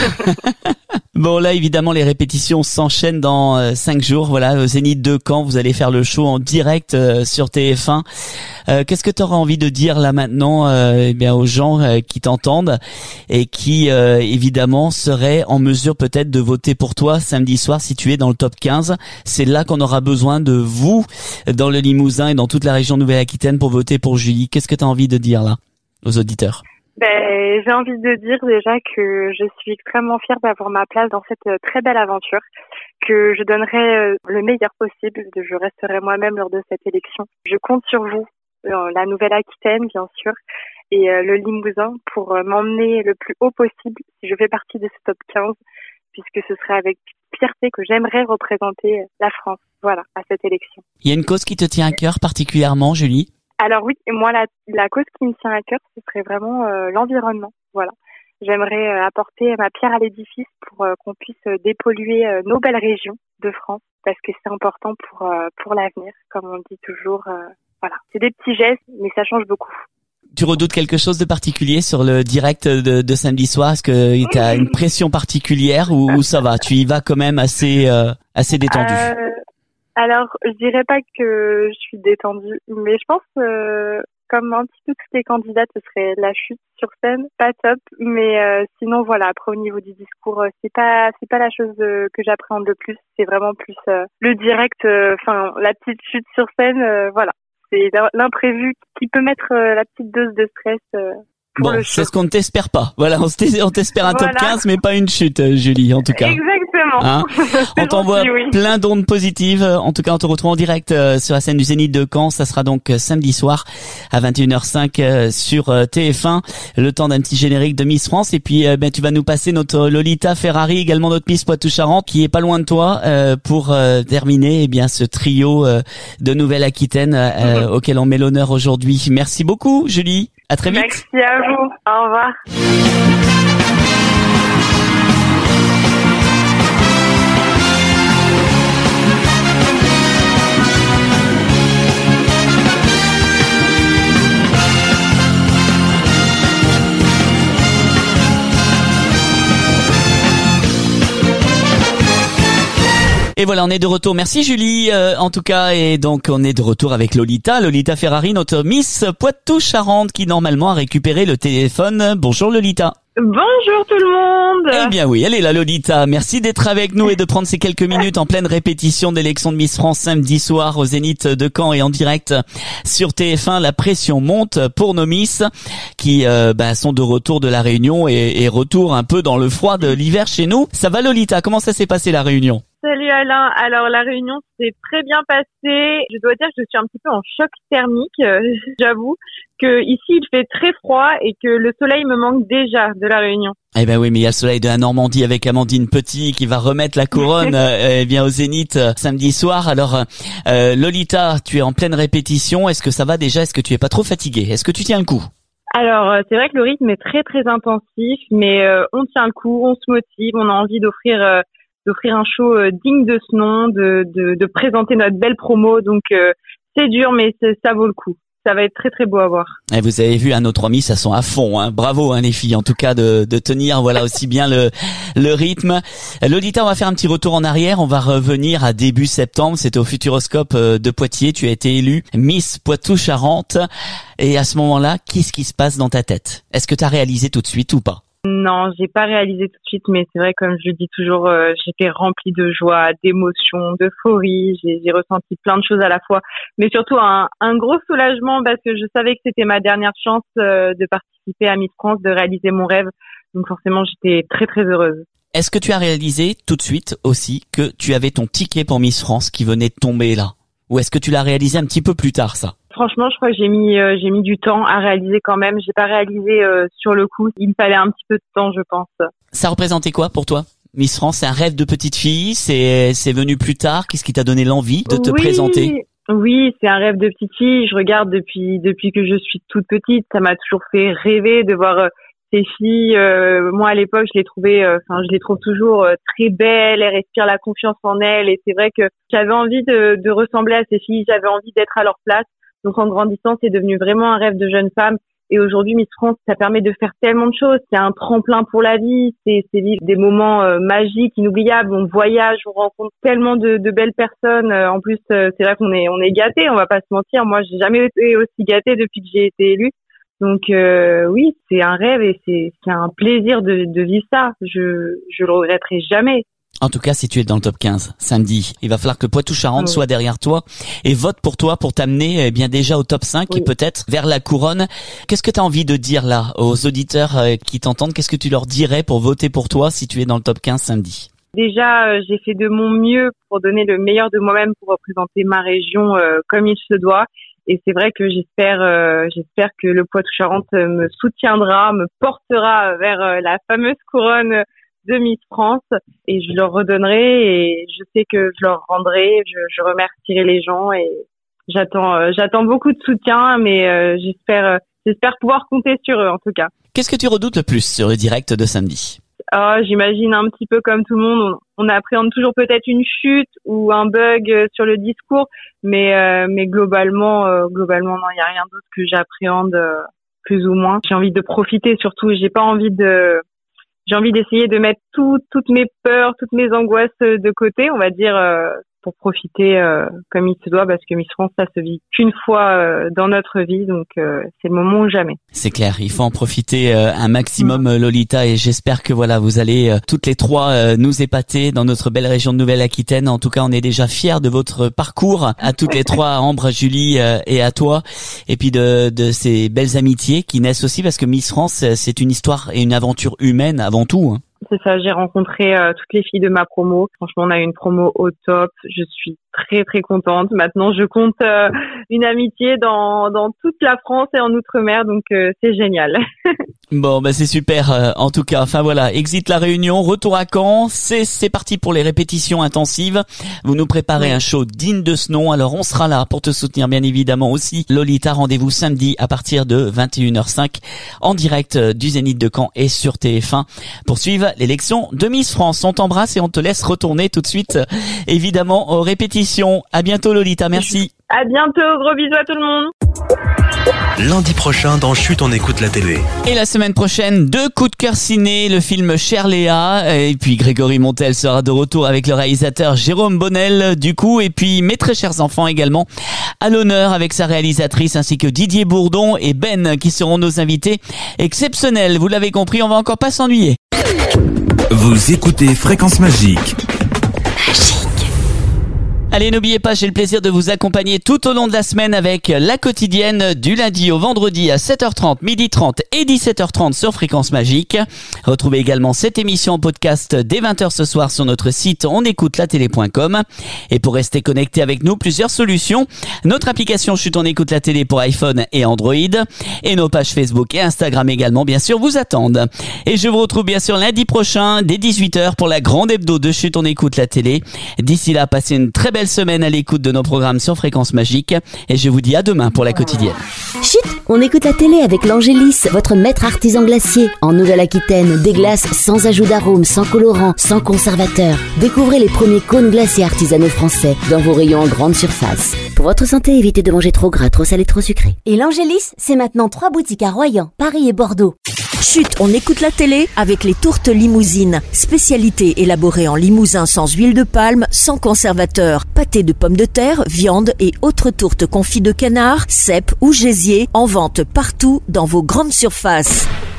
Bon, là, évidemment, les répétitions s'enchaînent dans 5 jours. Voilà, au Zénith de Caen, vous allez faire le show en direct sur TF1. Qu'est-ce que tu auras envie de dire là maintenant aux gens qui t'entendent et qui, évidemment, seraient en mesure peut-être de voter pour toi samedi soir si tu es dans le top 15. C'est là qu'on aura besoin de vous dans le Limousin et dans toute la région Nouvelle-Aquitaine pour voter pour Julie. Qu'est-ce que tu as envie de dire là aux auditeurs ? J'ai envie de dire déjà que je suis extrêmement fière d'avoir ma place dans cette très belle aventure, que je donnerai le meilleur possible, je resterai moi-même lors de cette élection. Je compte sur vous, la Nouvelle-Aquitaine bien sûr, et le Limousin pour m'emmener le plus haut possible si je fais partie de ce top 15, puisque ce serait avec fierté que j'aimerais représenter la France, voilà, à cette élection. Il y a une cause qui te tient à cœur particulièrement, Julie ? Alors oui, moi la cause qui me tient à cœur, ce serait vraiment l'environnement. Voilà, j'aimerais apporter ma pierre à l'édifice pour qu'on puisse dépolluer nos belles régions de France, parce que c'est important pour l'avenir, comme on dit toujours. Voilà, c'est des petits gestes, mais ça change beaucoup. Tu redoutes quelque chose de particulier sur le direct de samedi soir ? Est-ce que tu as une pression particulière ou ça va ? Tu y vas quand même assez détendu. Alors, je dirais pas que je suis détendue, mais je pense comme un petit peu toutes les candidates, ce serait la chute sur scène, pas top, mais sinon voilà, après au niveau du discours, c'est pas la chose que j'appréhende le plus, c'est vraiment plus le direct, la petite chute sur scène, voilà. C'est l'imprévu qui peut mettre la petite dose de stress pour le show. C'est ce qu'on ne t'espère pas. Voilà, on t'espère un top 15, mais pas une chute, Julie, en tout cas. Exactement. Hein, on t'envoie plein d'ondes positives. En tout cas, on te retrouve en direct sur la scène du Zénith de Caen. Ça sera donc samedi soir à 21h05 sur TF1. Le temps d'un petit générique de Miss France. Et puis, tu vas nous passer notre Lolita Ferrari, également notre Miss Poitou-Charentes, qui est pas loin de toi, pour terminer ce trio de Nouvelle-Aquitaine auquel on met l'honneur aujourd'hui. Merci beaucoup, Julie. À très vite. Merci à vous. Au revoir. Et voilà, on est de retour. Merci Julie, en tout cas. Et donc, on est de retour avec Lolita Ferrari, notre Miss Poitou-Charentes, qui normalement a récupéré le téléphone. Bonjour Lolita. Bonjour tout le monde. Eh bien oui, elle est là Lolita. Merci d'être avec nous et de prendre ces quelques minutes en pleine répétition d'élection de Miss France samedi soir au Zénith de Caen et en direct sur TF1. La pression monte pour nos Miss qui sont de retour de la Réunion et retour un peu dans le froid de l'hiver chez nous. Ça va Lolita? Comment ça s'est passé la Réunion? Salut Alain. Alors la réunion s'est très bien passée. Je dois dire que je suis un petit peu en choc thermique. J'avoue que ici il fait très froid et que le soleil me manque déjà de la Réunion. Eh ben oui, mais il y a le soleil de la Normandie avec Amandine Petit qui va remettre la couronne au Zénith samedi soir. Alors Lolita, tu es en pleine répétition. Est-ce que ça va déjà? Est-ce que tu es pas trop fatiguée? Est-ce que tu tiens le coup? Alors c'est vrai que le rythme est très très intensif, mais on tient le coup, on se motive, on a envie d'offrir un show digne de ce nom, de présenter notre belle promo. Donc c'est dur, mais ça vaut le coup. Ça va être très très beau à voir. Et vous avez vu, nos 3 Miss, elles sont à fond. Hein. Bravo les filles, en tout cas de tenir aussi bien le rythme. Lolita, on va faire un petit retour en arrière. On va revenir à début septembre. C'était au Futuroscope de Poitiers. Tu as été élue Miss Poitou-Charentes. Et à ce moment-là, qu'est-ce qui se passe dans ta tête? Est-ce que tu as réalisé tout de suite ou pas? Non, j'ai pas réalisé tout de suite, mais c'est vrai, comme je le dis toujours, j'étais remplie de joie, d'émotion, d'euphorie. J'ai ressenti plein de choses à la fois, mais surtout un gros soulagement parce que je savais que c'était ma dernière chance de participer à Miss France, de réaliser mon rêve. Donc forcément, j'étais très très heureuse. Est-ce que tu as réalisé tout de suite aussi que tu avais ton ticket pour Miss France qui venait de tomber là? Ou est-ce que tu l'as réalisé un petit peu plus tard, ça? Franchement, je crois que j'ai mis du temps à réaliser quand même. J'ai pas réalisé sur le coup. Il me fallait un petit peu de temps, je pense. Ça représentait quoi pour toi, Miss France? C'est un rêve de petite fille? C'est venu plus tard? Qu'est-ce qui t'a donné l'envie de te présenter? Oui, c'est un rêve de petite fille. Je regarde depuis que je suis toute petite. Ça m'a toujours fait rêver de voir ces filles. Moi, à l'époque, je les trouve toujours très belles. Elles respirent la confiance en elles. Et c'est vrai que j'avais envie de ressembler à ces filles. J'avais envie d'être à leur place. Donc en grandissant, c'est devenu vraiment un rêve de jeune femme. Et aujourd'hui, Miss France, ça permet de faire tellement de choses. C'est un tremplin pour la vie. C'est vivre des moments magiques, inoubliables. On voyage, on rencontre tellement de belles personnes. En plus, c'est vrai qu'on est gâtés. On va pas se mentir. Moi, j'ai jamais été aussi gâtée depuis que j'ai été élue. Donc oui, c'est un rêve et c'est un plaisir de vivre ça. Je le regretterai jamais. En tout cas, si tu es dans le top 15 samedi, il va falloir que Poitou-Charentes soit derrière toi et vote pour toi pour t'amener bien déjà au top 5 et peut-être vers la couronne. Qu'est-ce que tu as envie de dire là aux auditeurs qui t'entendent? Qu'est-ce que tu leur dirais pour voter pour toi si tu es dans le top 15 samedi? Déjà, j'ai fait de mon mieux pour donner le meilleur de moi-même pour représenter ma région comme il se doit. Et c'est vrai que j'espère que le Poitou-Charentes me soutiendra, me portera vers la fameuse couronne de Miss France et je leur redonnerai et je sais que je leur rendrai, je remercierai les gens et j'attends beaucoup de soutien mais j'espère pouvoir compter sur eux en tout cas. Qu'est-ce que tu redoutes le plus sur le direct de samedi? J'imagine un petit peu comme tout le monde, on appréhende toujours peut-être une chute ou un bug sur le discours mais globalement non, il y a rien d'autre que j'appréhende plus ou moins. J'ai envie de profiter surtout, j'ai envie d'essayer de mettre toutes mes peurs, toutes mes angoisses de côté, on va dire, pour profiter comme il se doit, parce que Miss France, ça se vit qu'une fois dans notre vie, donc c'est le moment ou jamais. C'est clair, il faut en profiter un maximum, Lolita, et j'espère que vous allez toutes les trois nous épater dans notre belle région de Nouvelle-Aquitaine. En tout cas, on est déjà fiers de votre parcours, à toutes les trois, à Ambre, Julie et à toi, et puis de ces belles amitiés qui naissent aussi, parce que Miss France, c'est une histoire et une aventure humaine avant tout. C'est ça, j'ai rencontré toutes les filles de ma promo. Franchement, on a eu une promo au top. Je suis très très contente. Maintenant, je compte une amitié dans toute la France et en Outre-mer, donc c'est génial. Bon, c'est super. En tout cas, exit la Réunion, retour à Caen. C'est parti pour les répétitions intensives. Vous nous préparez un show digne de ce nom. Alors, on sera là pour te soutenir, bien évidemment aussi. Lolita, rendez-vous samedi à partir de 21h05 en direct du Zénith de Caen et sur TF1 pour suivre l'élection de Miss France. On t'embrasse et on te laisse retourner tout de suite, évidemment, aux répétitions. À bientôt, Lolita. Merci. À bientôt. Gros bisous à tout le monde. Lundi prochain dans Chut, on écoute la télé. Et la semaine prochaine, 2 coups de cœur ciné, le film Cher Léa, et puis Grégory Montel sera de retour avec le réalisateur Jérôme Bonnel du coup, et puis Mes très chers enfants également à l'honneur avec sa réalisatrice ainsi que Didier Bourdon et Ben qui seront nos invités exceptionnels. Vous l'avez compris, on va encore pas s'ennuyer. Vous écoutez Fréquence Magique. Allez, n'oubliez pas, j'ai le plaisir de vous accompagner tout au long de la semaine avec la quotidienne du lundi au vendredi à 7h30, 12h30 et 17h30 sur Fréquence Magique. Retrouvez également cette émission en podcast dès 20h ce soir sur notre site onécoutelatélé.com. Et pour rester connecté avec nous, plusieurs solutions. Notre application Chut, on écoute la télé pour iPhone et Android. Et nos pages Facebook et Instagram également, bien sûr, vous attendent. Et je vous retrouve bien sûr lundi prochain dès 18h pour la grande hebdo de Chut, on écoute la télé. D'ici là, passez une très belle semaine à l'écoute de nos programmes sur Fréquence Magique et je vous dis à demain pour la quotidienne. Chut, on écoute la télé avec l'Angélis, votre maître artisan glacier. En Nouvelle-Aquitaine, des glaces sans ajout d'arôme, sans colorant, sans conservateur. Découvrez les premiers cônes glacés artisanaux français dans vos rayons en grande surface. Pour votre santé, évitez de manger trop gras, trop salé, trop sucré. Et l'Angélis, c'est maintenant 3 boutiques à Royan, Paris et Bordeaux. Chut, on écoute la télé avec les tourtes limousines. Spécialité élaborée en limousin sans huile de palme, sans conservateur. Pâté de pommes de terre, viande et autres tourtes confites de canard, cèpes ou gésier en vente partout dans vos grandes surfaces.